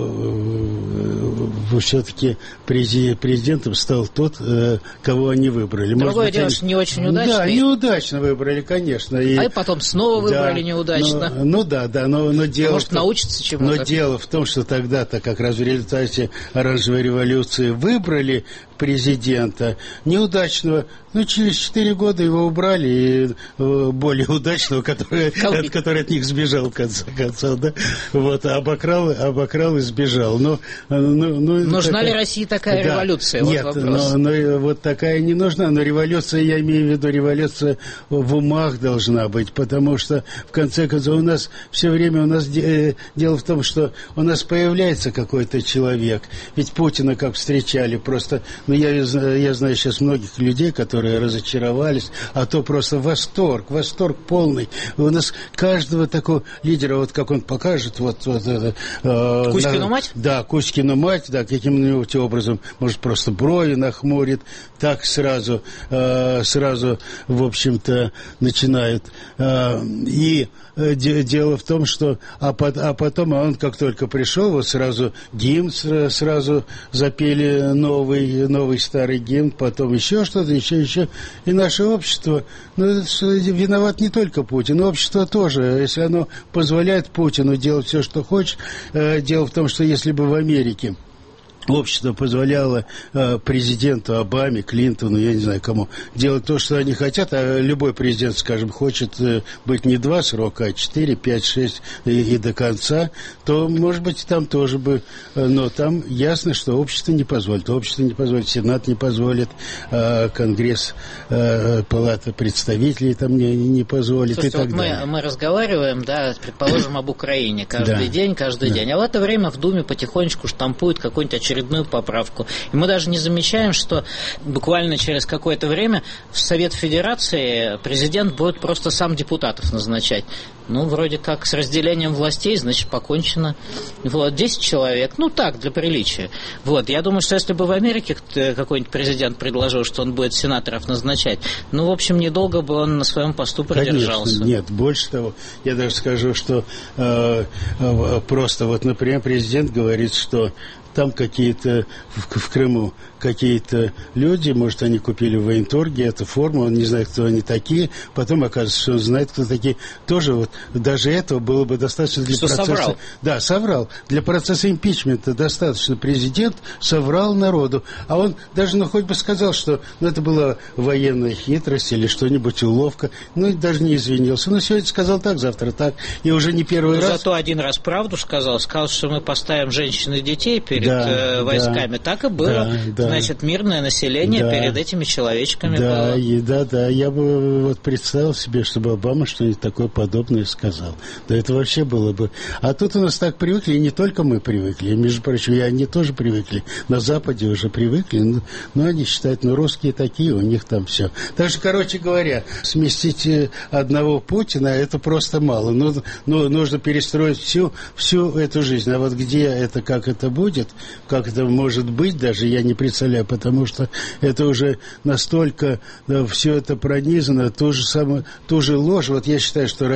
э, все-таки президентом стал тот, э, кого они выбрали. Другое быть, дело, они... что не очень удачно. Да, неудачно выбрали, конечно. И... А и потом снова выбрали да, неудачно. Ну, ну да, да, но, но дело... Может, научиться чему-то. Но дело в том, что тогда-то как раз в результате оранжевой революции выбрали президента неудачного, ну, через четыре года его убрали, и э, более удачного, который, от, который от них сбежал, в конце концов, да, вот, обокрал, обокрал и сбежал. Но, ну, ну, нужна такая... ли России такая да. революция? Нет, вот вопрос. но, но вот такая не нужна, но революция, я имею в виду, революция в умах должна быть, потому что, в конце концов, у нас все время, у нас де, дело в том, что у нас появляется какой-то человек, ведь Путина как встречали, просто... Но я, я знаю сейчас многих людей, которые разочаровались, а то просто восторг, восторг полный. У нас каждого такого лидера, вот как он покажет, вот... вот э, Кузькину на, мать? Да, Кузькину мать, да, каким-нибудь образом, может, просто брови нахмурит, так сразу, э, сразу, в общем-то, начинают. Э, и э, де, дело в том, что... А, по, а потом, а он как только пришел, вот сразу гимн сразу запели новый, новый старый гимн, потом еще что-то, еще, еще. И наше общество, ну, виноват не только Путин, общество тоже. Если оно позволяет Путину делать все, что хочет, э, дело в том, что если бы в Америке общество позволяло э, президенту Обаме, Клинтону, я не знаю кому, делать то, что они хотят, а любой президент, скажем, хочет э, быть не два срока, а четыре, пять, шесть и, и до конца, то, может быть, там тоже бы, э, но там ясно, что общество не позволит, общество не позволит, Сенат не позволит, э, Конгресс, э, Палата представителей там не, не позволит. Слушайте, и так вот далее. Мы, мы разговариваем, да, предположим, об Украине каждый да. день, каждый да. день, а в это время в Думе потихонечку штампуют какой-нибудь очередной поправку. И мы даже не замечаем, что буквально через какое-то время в Совет Федерации президент будет просто сам депутатов назначать. Ну, вроде как с разделением властей, значит, покончено. Вот, десять человек, ну так, для приличия. Вот, я думаю, что если бы в Америке какой-нибудь президент предложил, что он будет сенаторов назначать, ну, в общем, недолго бы он на своем посту продержался. Конечно, нет, больше того, я даже скажу, что э, э, просто вот, например, президент говорит, что там какие-то, в, в Крыму, какие-то люди, может, они купили в военторге эту форму, он не знает, кто они такие, потом оказывается, что он знает, кто такие. Тоже вот, даже этого было бы достаточно для что процесса... соврал. Да, соврал. Для процесса импичмента достаточно. Президент соврал народу. А он даже, ну, хоть бы сказал, что ну, это была военная хитрость или что-нибудь, уловка. Ну, даже не извинился. Но сегодня сказал так, завтра так. И уже не первый Но раз... Зато один раз правду сказал. Сказал, что мы поставим женщин и детей перед да, э, войсками. Да, так и было. Да, да. Значит, мирное население да. перед этими человечками да, было. И, да, да. Я бы вот представил себе, чтобы Обама что-нибудь такое подобное сказал. Да это вообще было бы... А тут у нас так привыкли, и не только мы привыкли. Между прочим, и они тоже привыкли. На Западе уже привыкли. Но, но они считают, ну, русские такие, у них там все. Так что, короче говоря, сместить одного Путина, это просто мало. Ну, ну, нужно перестроить всю, всю эту жизнь. А вот где это, как это будет, как это может быть, даже я не представляю, потому что это уже настолько да, все это пронизано, ту же, самую, ту же ложь. Вот я считаю, что Россия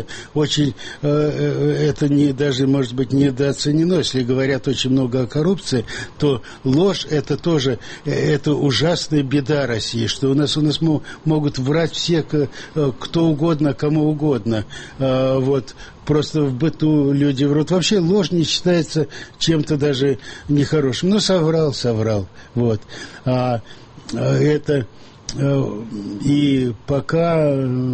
это очень, это не, даже, может быть, недооценено. Если говорят очень много о коррупции, то ложь – это тоже, это ужасная беда России, что у нас, у нас могут врать все, кто угодно, кому угодно. Вот. Просто в быту люди врут. Вообще ложь не считается чем-то даже нехорошим. Ну, соврал, соврал. Вот. А, это... И пока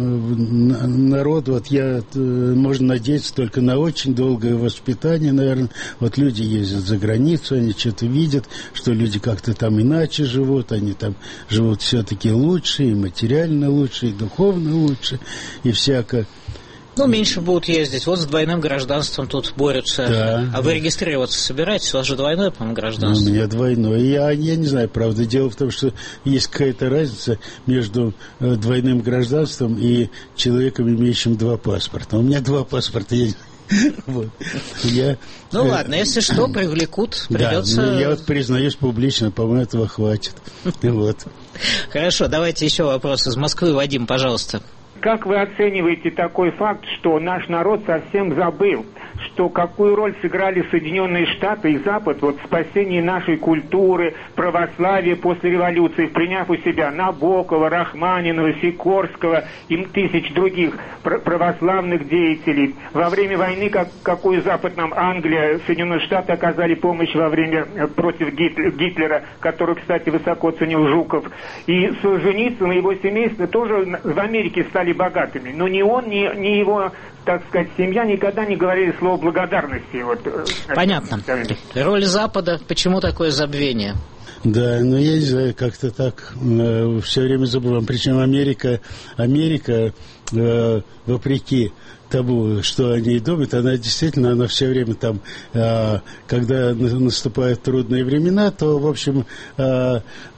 народ, вот я, можно надеяться только на очень долгое воспитание, наверное. Вот люди ездят за границу, они что-то видят, что люди как-то там иначе живут, они там живут все-таки лучше, и материально лучше, и духовно лучше, и всяко. Ну, меньше будут ездить. Вот с двойным гражданством тут борются. Да. А вы регистрироваться собираетесь? У вас же двойное, по-моему, гражданство. У меня двойное. Я, я не знаю, правда. Дело в том, что есть какая-то разница между двойным гражданством и человеком, имеющим два паспорта. У меня два паспорта. Я... Вот. Я... Ну ладно, если что, привлекут, придется... Да, ну, я вот признаюсь публично, по-моему, этого хватит. Вот. Хорошо, давайте еще вопрос из Москвы. Вадим, пожалуйста. Как вы оцениваете такой факт, что наш народ совсем забыл, что какую роль сыграли Соединенные Штаты и Запад вот в спасении нашей культуры, православия после революции, приняв у себя Набокова, Рахманинова, Сикорского и тысяч других православных деятелей. Во время войны, как, какую Запад нам, Англия, Соединенные Штаты оказали помощь во время против Гитлера, которую, кстати, высоко ценил Жуков. И Солженицын и его семейство тоже в Америке стали богатыми. Но ни он, ни, ни его, так сказать, семья никогда не говорили слово благодарности. Вот. Понятно. Роль Запада, почему такое забвение? Да, ну я не знаю, как-то так э, все время забываем. Причем Америка, Америка э, вопреки тому, что они думают, она действительно, она все время там, э, когда наступают трудные времена, то, в общем, э,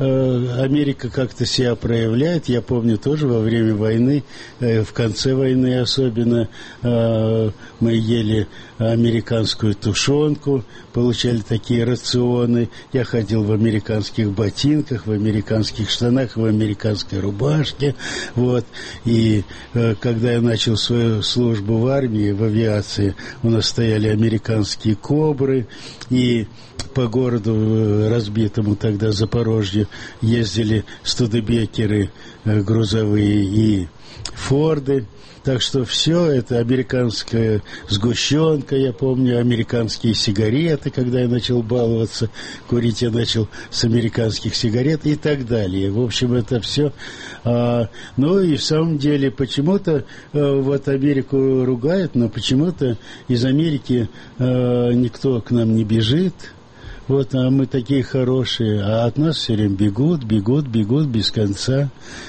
э, Америка как-то себя проявляет. Я помню тоже во время войны, э, в конце войны особенно, э, мы ели американскую тушенку, получали такие рационы. Я ходил в американских ботинках, в американских штанах, в американской рубашке. Вот. И э, когда я начал свою службу в армии, в авиации, у нас стояли американские «Кобры», и по городу разбитому тогда Запорожью ездили студебекеры грузовые и «Форды». Так что все это американская сгущенка, я помню, американские сигареты, когда я начал баловаться, курить я начал с американских сигарет и так далее. В общем, это все. А, ну и в самом деле почему-то а, вот Америку ругают, но почему-то из Америки а, никто к нам не бежит. Вот, а мы такие хорошие, а от нас все время бегут, бегут, бегут без конца.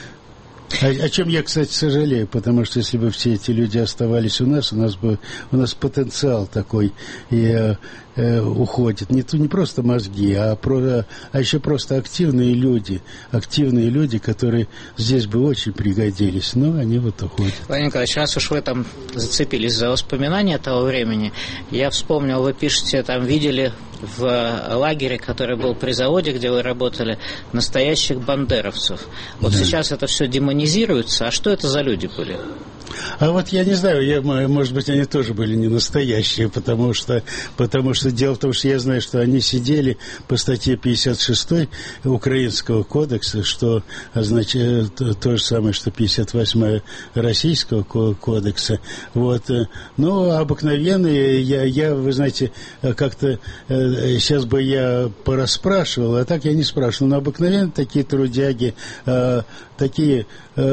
О, о чем я, кстати, сожалею, потому что если бы все эти люди оставались у нас, у нас бы у нас потенциал такой и, э, э, уходит. Не, не просто мозги, а, про, а еще просто активные люди, активные люди, которые здесь бы очень пригодились, но они вот уходят. Владимир Николаевич, раз уж вы там зацепились за воспоминания того времени, я вспомнил, вы пишете, там видели в лагере, который был при заводе, где вы работали, настоящих бандеровцев. Вот да. Сейчас это все демонизируется. А что это за люди были? А вот я не знаю, я, может быть, они тоже были не настоящие, потому что, потому что дело в том, что я знаю, что они сидели по статье пятьдесят шестой Украинского кодекса, что означает то же самое, что пятьдесят восьмая Российского кодекса. Вот. Но обыкновенные, я, я, вы знаете, как-то сейчас бы я порасспрашивал, а так я не спрашивал, но обыкновенные такие трудяги, такие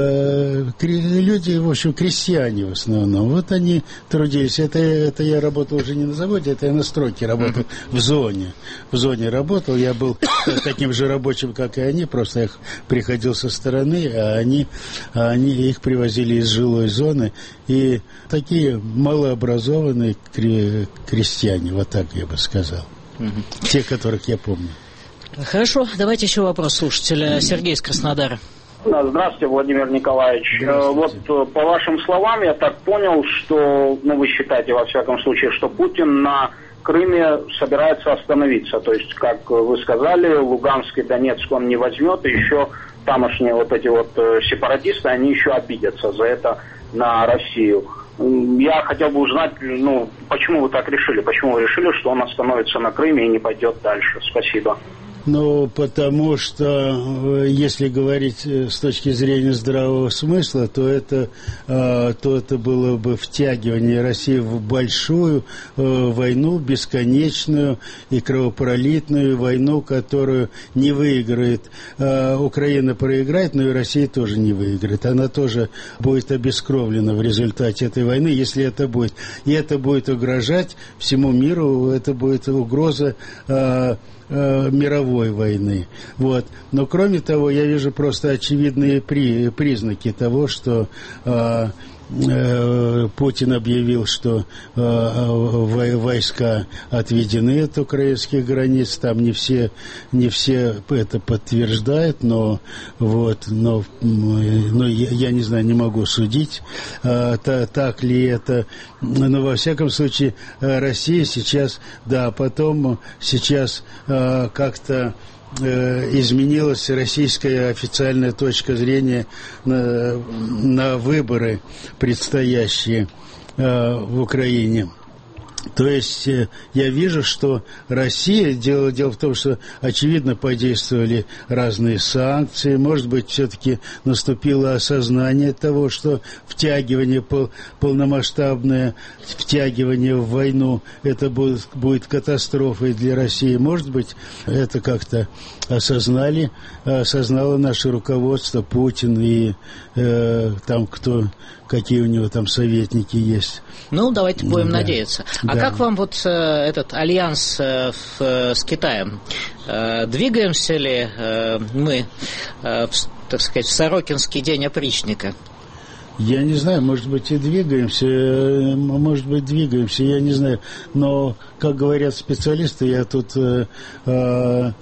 люди, в общем, крестьяне в основном. Вот они трудились. Это, это я работал уже не на заводе, это я на стройке работал в зоне. В зоне работал. Я был таким же рабочим, как и они, просто я приходил со стороны, а они, а они их привозили из жилой зоны. И такие малообразованные крестьяне, вот так я бы сказал. Те, которых я помню. Хорошо, давайте еще вопрос слушателя. Сергей из Краснодара. Здравствуйте, Владимир Николаевич. Здравствуйте. Вот по вашим словам я так понял, что, ну, вы считаете, во всяком случае, что Путин на Крыме собирается остановиться. То есть, как вы сказали, Луганск и Донецк он не возьмет, и еще тамошние вот эти вот сепаратисты, они еще обидятся за это на Россию. Я хотел бы узнать, ну, почему вы так решили? Почему вы решили, что он остановится на Крыме и не пойдет дальше? Спасибо. Ну, потому что, если говорить с точки зрения здравого смысла, то это, то это было бы втягивание России в большую войну, бесконечную и кровопролитную войну, которую не выиграет. Украина проиграет, но и Россия тоже не выиграет. Она тоже будет обескровлена в результате этой войны, если это будет. И это будет угрожать всему миру, это будет угроза мировой войны. Вот. Но кроме того, я вижу просто очевидные при, признаки того, что э, э, Путин объявил, что э, войска отведены от украинских границ. Там не все, не все это подтверждают, но, вот, но, но я, я не знаю, не могу судить, э, та, так ли это. Но во всяком случае Россия сейчас, да, потом сейчас э, как-то э, изменилась российская официальная точка зрения на, на выборы предстоящие э, в Украине. То есть я вижу, что Россия, дело, дело в том, что очевидно подействовали разные санкции, может быть, все-таки наступило осознание того, что втягивание, пол, полномасштабное втягивание в войну, это будет, будет катастрофой для России. Может быть, это как-то осознали, осознало наше руководство, Путин и э, там кто, какие у него там советники есть. Ну, давайте будем да. надеяться. А да. как вам вот э, этот альянс э, в, э, с Китаем? Э, двигаемся ли э, мы, э, в, так сказать, в Сорокинский день опричника? Я не знаю, может быть, и двигаемся, может быть, двигаемся, я не знаю. Но, как говорят специалисты, я тут э, э,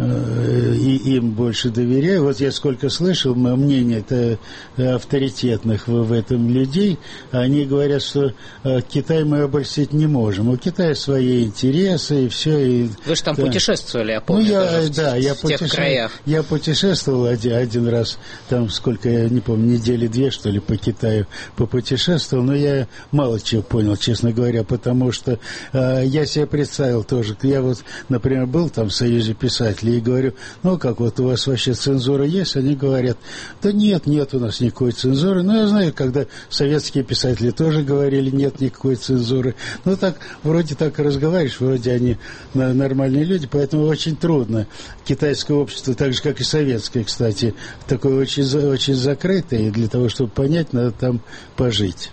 и им больше доверяю. Вот я сколько слышал мнений это авторитетных в, в этом людей, они говорят, что э, Китай мы обольстить не можем. У Китая свои интересы и все. И, Вы же там да. путешествовали, я помню, ну, я, даже да, в, я в тех путеше... краях. Я путешествовал один, один раз, там сколько, я не помню, недели две, что ли, по Китаю попутешествовал, но я мало чего понял, честно говоря, потому что э, я себе представил тоже, я вот, например, был там в Союзе писателей и говорю, ну, как вот у вас вообще цензура есть? Они говорят, да нет, нет у нас никакой цензуры. Ну, я знаю, когда советские писатели тоже говорили, нет никакой цензуры. Ну, так, вроде так и разговариваешь, вроде они нормальные люди, поэтому очень трудно. Китайское общество, так же, как и советское, кстати, такое очень, очень закрытое, и для того, чтобы понять, надо там пожить.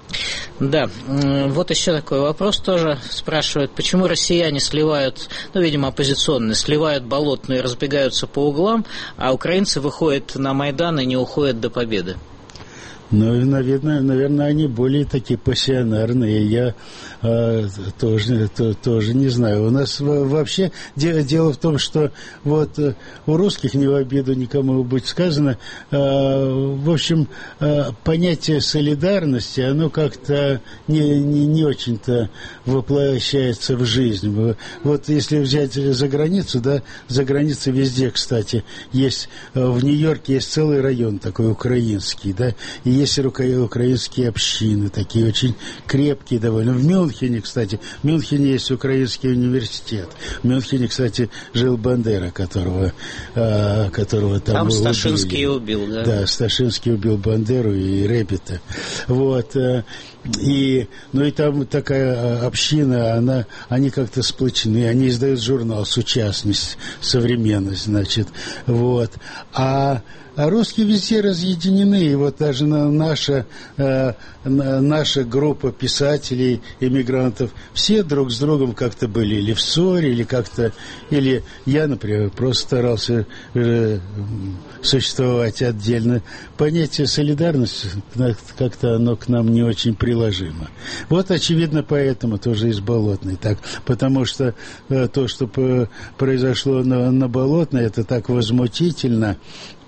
Да, вот еще такой вопрос тоже спрашивают, почему россияне сливают, ну, видимо, оппозиционные, сливают Болотную и разбегаются по углам, а украинцы выходят на Майдан и не уходят до победы? Ну, наверное, наверное, они более такие пассионарные. Я э, тоже, то, тоже не знаю. У нас вообще дело, дело в том, что вот э, у русских, не в обиду никому будет сказано, э, в общем, э, понятие солидарности, оно как-то не, не, не очень-то воплощается в жизнь. Вот если взять за границу, да, за границей везде, кстати, есть, в Нью-Йорке есть целый район такой украинский, да, и есть украинские общины, такие очень крепкие довольно. В Мюнхене, кстати, в Мюнхене есть украинский университет. В Мюнхене, кстати, жил Бандера, которого, э, которого там, там убили. Сташинский убил, да? Да, Сташинский убил Бандеру и Репета. Вот. Э, и, ну и там такая община, она, они как-то сплочены, они издают журнал «Сучасность», «Современность», значит, вот. А А русские везде разъединены, и вот даже наша, э, наша группа писателей, эмигрантов, все друг с другом как-то были или в ссоре, или как-то, или я, например, просто старался э, существовать отдельно. Понятие солидарности, как-то оно к нам не очень приложимо. Вот, очевидно, поэтому тоже из Болотной так, потому что э, то, что произошло на, на Болотной, это так возмутительно.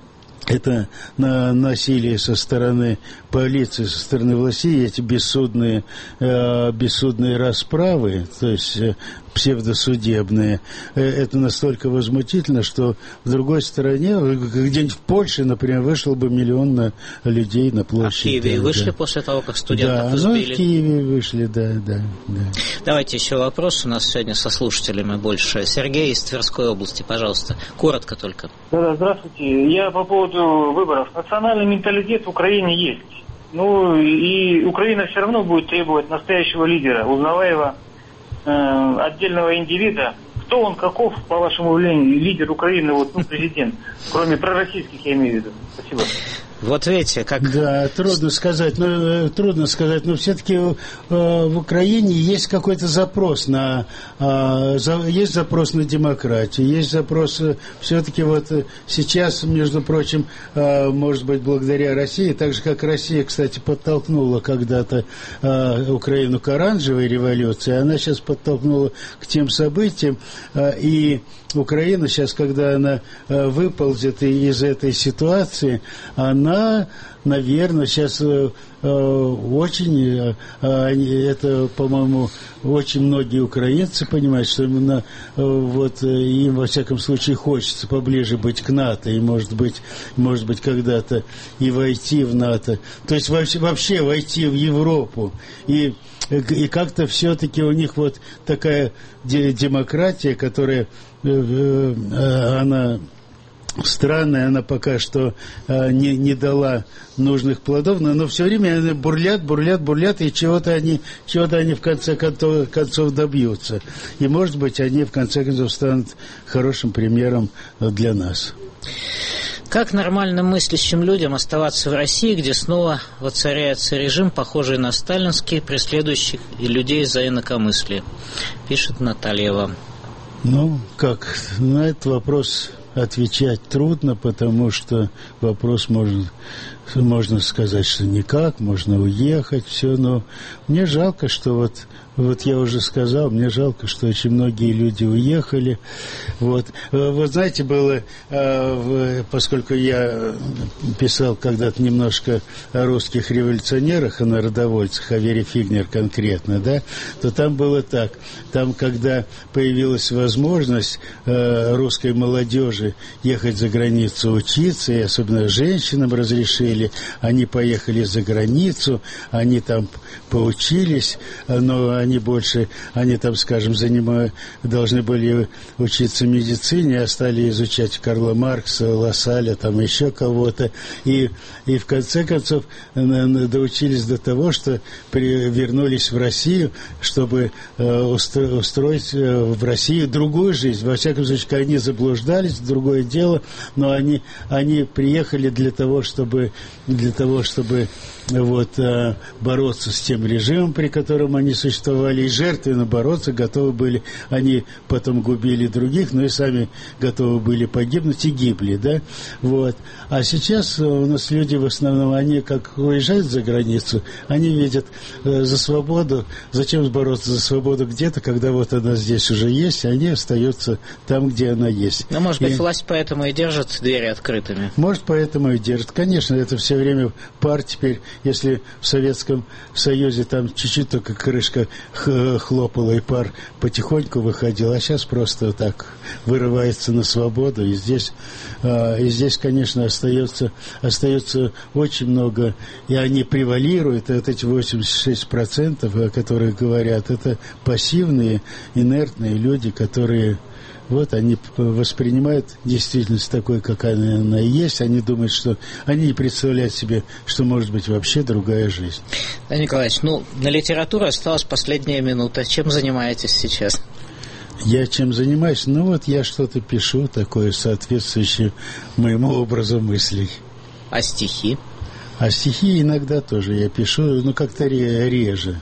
это на насилие со стороны полиции, со стороны властей, эти бессудные, э, бессудные расправы, то есть э, псевдосудебные, э, это настолько возмутительно, что в другой стороне, где-нибудь в Польше, например, вышло бы миллион людей на площадь. А в Киеве да, вышли да. после того, как студентов да, избили? Да, в Киеве вышли, да, да, да. Давайте еще вопрос, у нас сегодня со слушателями больше. Сергей из Тверской области, пожалуйста, коротко только. Да, здравствуйте. Я по поводу выборов. Национальный менталитет в Украине есть. Ну, и Украина все равно будет требовать настоящего лидера, узнаваемого э, отдельного индивида. Кто он, каков, по вашему мнению, лидер Украины, вот, ну, президент, кроме пророссийских, я имею в виду. Спасибо. Вот видите, как... Да, трудно сказать, но трудно сказать, но все-таки э, в Украине есть какой-то запрос на, э, за, есть запрос на демократию, есть запрос, э, все-таки вот сейчас, между прочим, э, может быть, благодаря России, так же, как Россия, кстати, подтолкнула когда-то э, Украину к оранжевой революции, она сейчас подтолкнула к тем событиям, э, и Украина сейчас, когда она э, выползет из этой ситуации, она, наверное, сейчас э, э, очень, э, это, по-моему, очень многие украинцы понимают, что именно э, вот э, им, во всяком случае, хочется поближе быть к НАТО и, может быть, может быть, когда-то и войти в НАТО. То есть вообще, вообще войти в Европу. И И как-то все-таки у них вот такая демократия, которая, она странная, она пока что не, не дала нужных плодов, но, но все время они бурлят, бурлят, бурлят, и чего-то они, чего-то они в конце концов, концов добьются. И, может быть, они в конце концов станут хорошим примером для нас. Как нормальным мыслящим людям оставаться в России, где снова воцаряется режим, похожий на сталинский, преследующий людей за инакомыслие? Пишет Наталья вам. Ну, как, на этот вопрос отвечать трудно, потому что вопрос можно, можно сказать, что никак, можно уехать, все, но мне жалко, что вот, вот я уже сказал, мне жалко, что очень многие люди уехали. Вот, вот знаете, было, поскольку я писал когда-то немножко о русских революционерах, о народовольцах, о Вере Фигнер конкретно, да, то там было так, там, когда появилась возможность русской молодежи ехать за границу учиться, и особенно женщинам разрешили, они поехали за границу, они там поучились, но они больше, они там, скажем, занимают, должны были учиться медицине, а стали изучать Карла Маркса, Лассаля, там еще кого-то, и, и в конце концов доучились до того, что при, вернулись в Россию, чтобы э, устро, устроить в России другую жизнь. Во всяком случае, они заблуждались, другое дело, но они, они приехали для того, чтобы, для того, чтобы вот, э, бороться с тем режимом, при котором они существовали, и жертвенно бороться готовы были. Они потом губили других, но и сами готовы были погибнуть и гибли, да, вот. А сейчас у нас люди в основном, они как уезжают за границу, они видят э, за свободу, зачем бороться за свободу где-то, когда вот она здесь уже есть, они остаются там, где она есть. Ну, может быть, и... власть поэтому и держит двери открытыми. Может, поэтому и держит. Конечно, это все время пар теперь. Если в Советском Союзе там чуть-чуть только крышка хлопала и пар потихоньку выходил, а сейчас просто так вырывается на свободу, и здесь, и здесь, конечно, остается, остается очень много, и они превалируют, вот эти восемьдесят шесть процентов, о которых говорят, это пассивные, инертные люди, которые... Вот, они воспринимают действительность такой, какая она и есть. Они думают, что... Они не представляют себе, что может быть вообще другая жизнь. Да, Николаевич, ну, на литературу осталась последняя минута. Чем занимаетесь сейчас? Я чем занимаюсь? Ну, вот я что-то пишу такое, соответствующее моему образу мыслей. А стихи? А стихи иногда тоже я пишу, но как-то реже.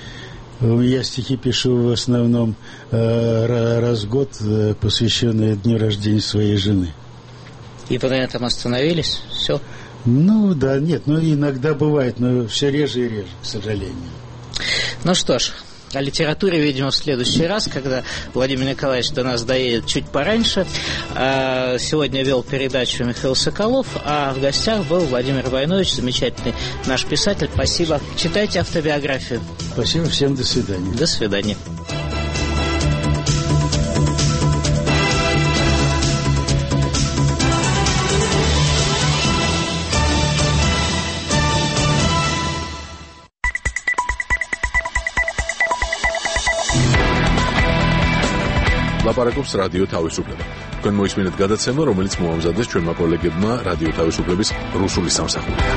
Я стихи пишу в основном э, раз в год, э, посвященные дню рождения своей жены. И вы на этом остановились? Все? Ну, да, нет, ну иногда бывает, но все реже и реже, к сожалению. Ну что ж, О литературе, видимо, в следующий раз, когда Владимир Николаевич до нас доедет чуть пораньше. Сегодня вел передачу Михаил Соколов, а в гостях был Владимир Войнович, замечательный наш писатель. Спасибо. Читайте автобиографию. Спасибо, всем до свидания. До свидания. ლაპარაკობს რადიო თავისუფლება. თქვენ მოისმინეთ გადაცემა, რომელიც მოამზადეს ჩვენმა კოლეგებმა რადიო თავისუფლების რუსული სამსახურიდან.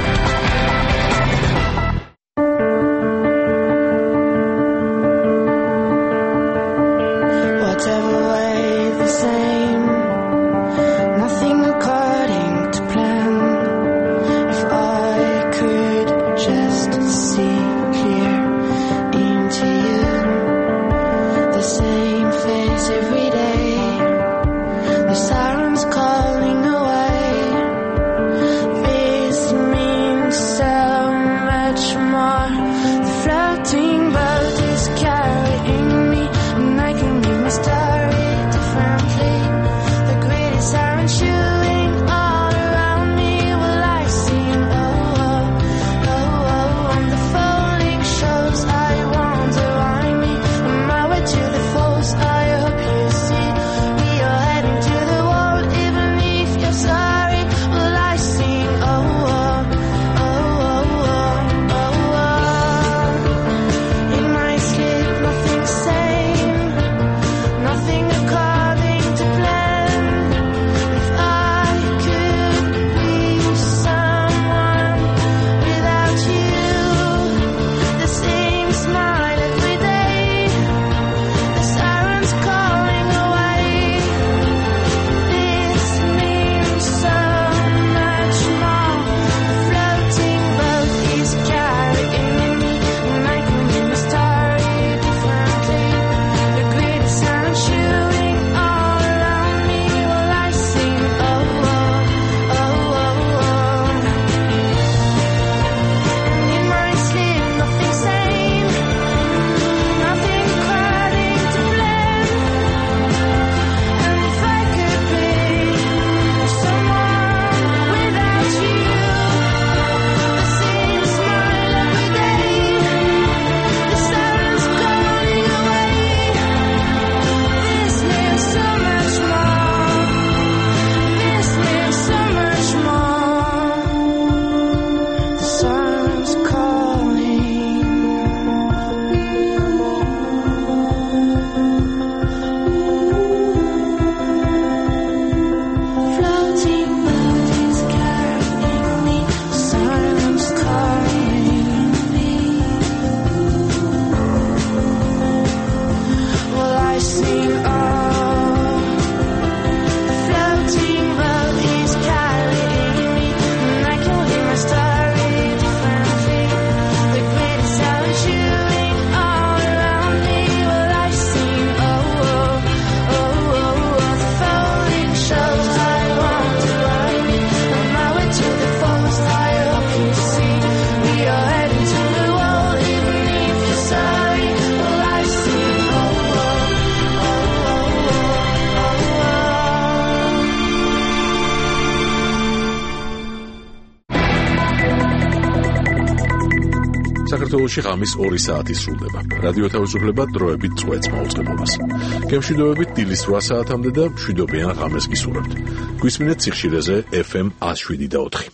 საქართველოში ღამის ორი საათი სრულდება. რადიო თავისუფლება დროებით წვეთს მაუწყებლობას. გემშვიდობებით დილის რვა საათამდე და მშვიდობიან ღამეს გისურვებთ. გვისმინეთ სიხშირეზე ეფ ემ one oh seven და four.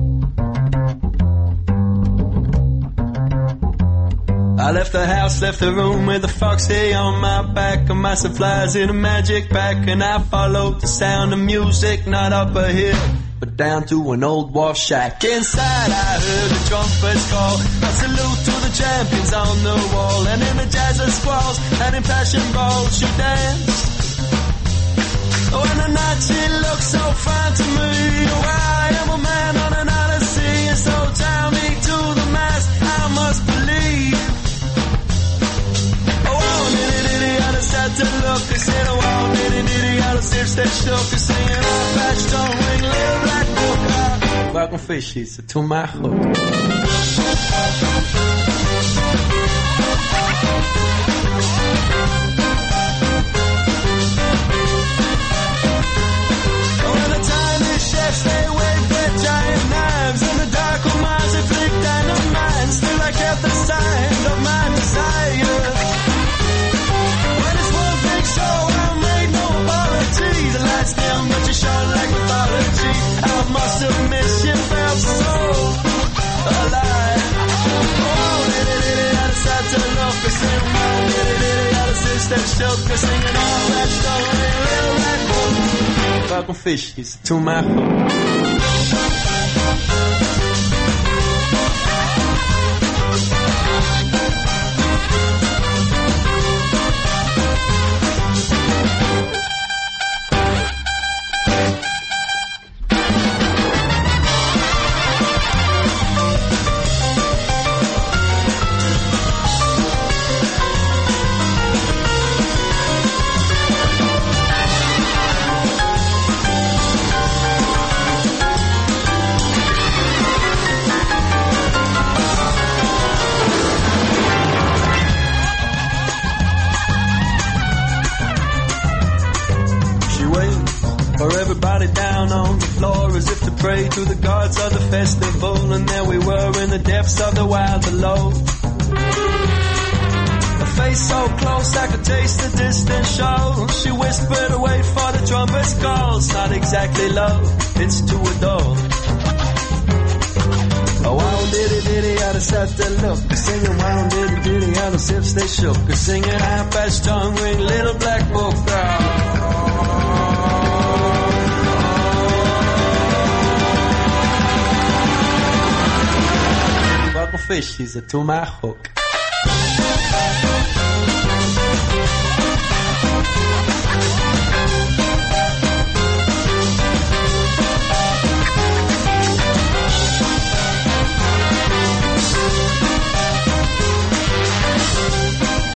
I left the house, left the room with a foxy on my back and my supplies in a magic pack, and I followed the sound of music, not up a hill, but down to an old wharf shack. Inside I heard the trumpets call, a salute to the champions on the wall, and in the jazz of squalls and in passion balls she danced. Oh, and the night she looked so fine to me. Oh, I am a man on an odyssey, and so tie me to the mast, I must believe. Had to look, they said, oh, wow, nitty, nitty, out of steps, they shook, they singing, oh, patch, don't ring, little black book, ah. Welcome fishies to my hook. sing round, diddy diddy, out of six-step shook, singing all that stuff, little black book. Fucking fish, he's to my hook. Pray to the gods of the festival, and there we were in the depths of the wild below. A face so close I could taste the distant show. She whispered away for the trumpet's calls. Not exactly love, it's to adore. Oh, wow, diddy diddy, out of set they look. Singing wow, diddy diddy, out of sips they shook. Singing half-past tongue ring, little black book girl. Fish, he's a to my hook.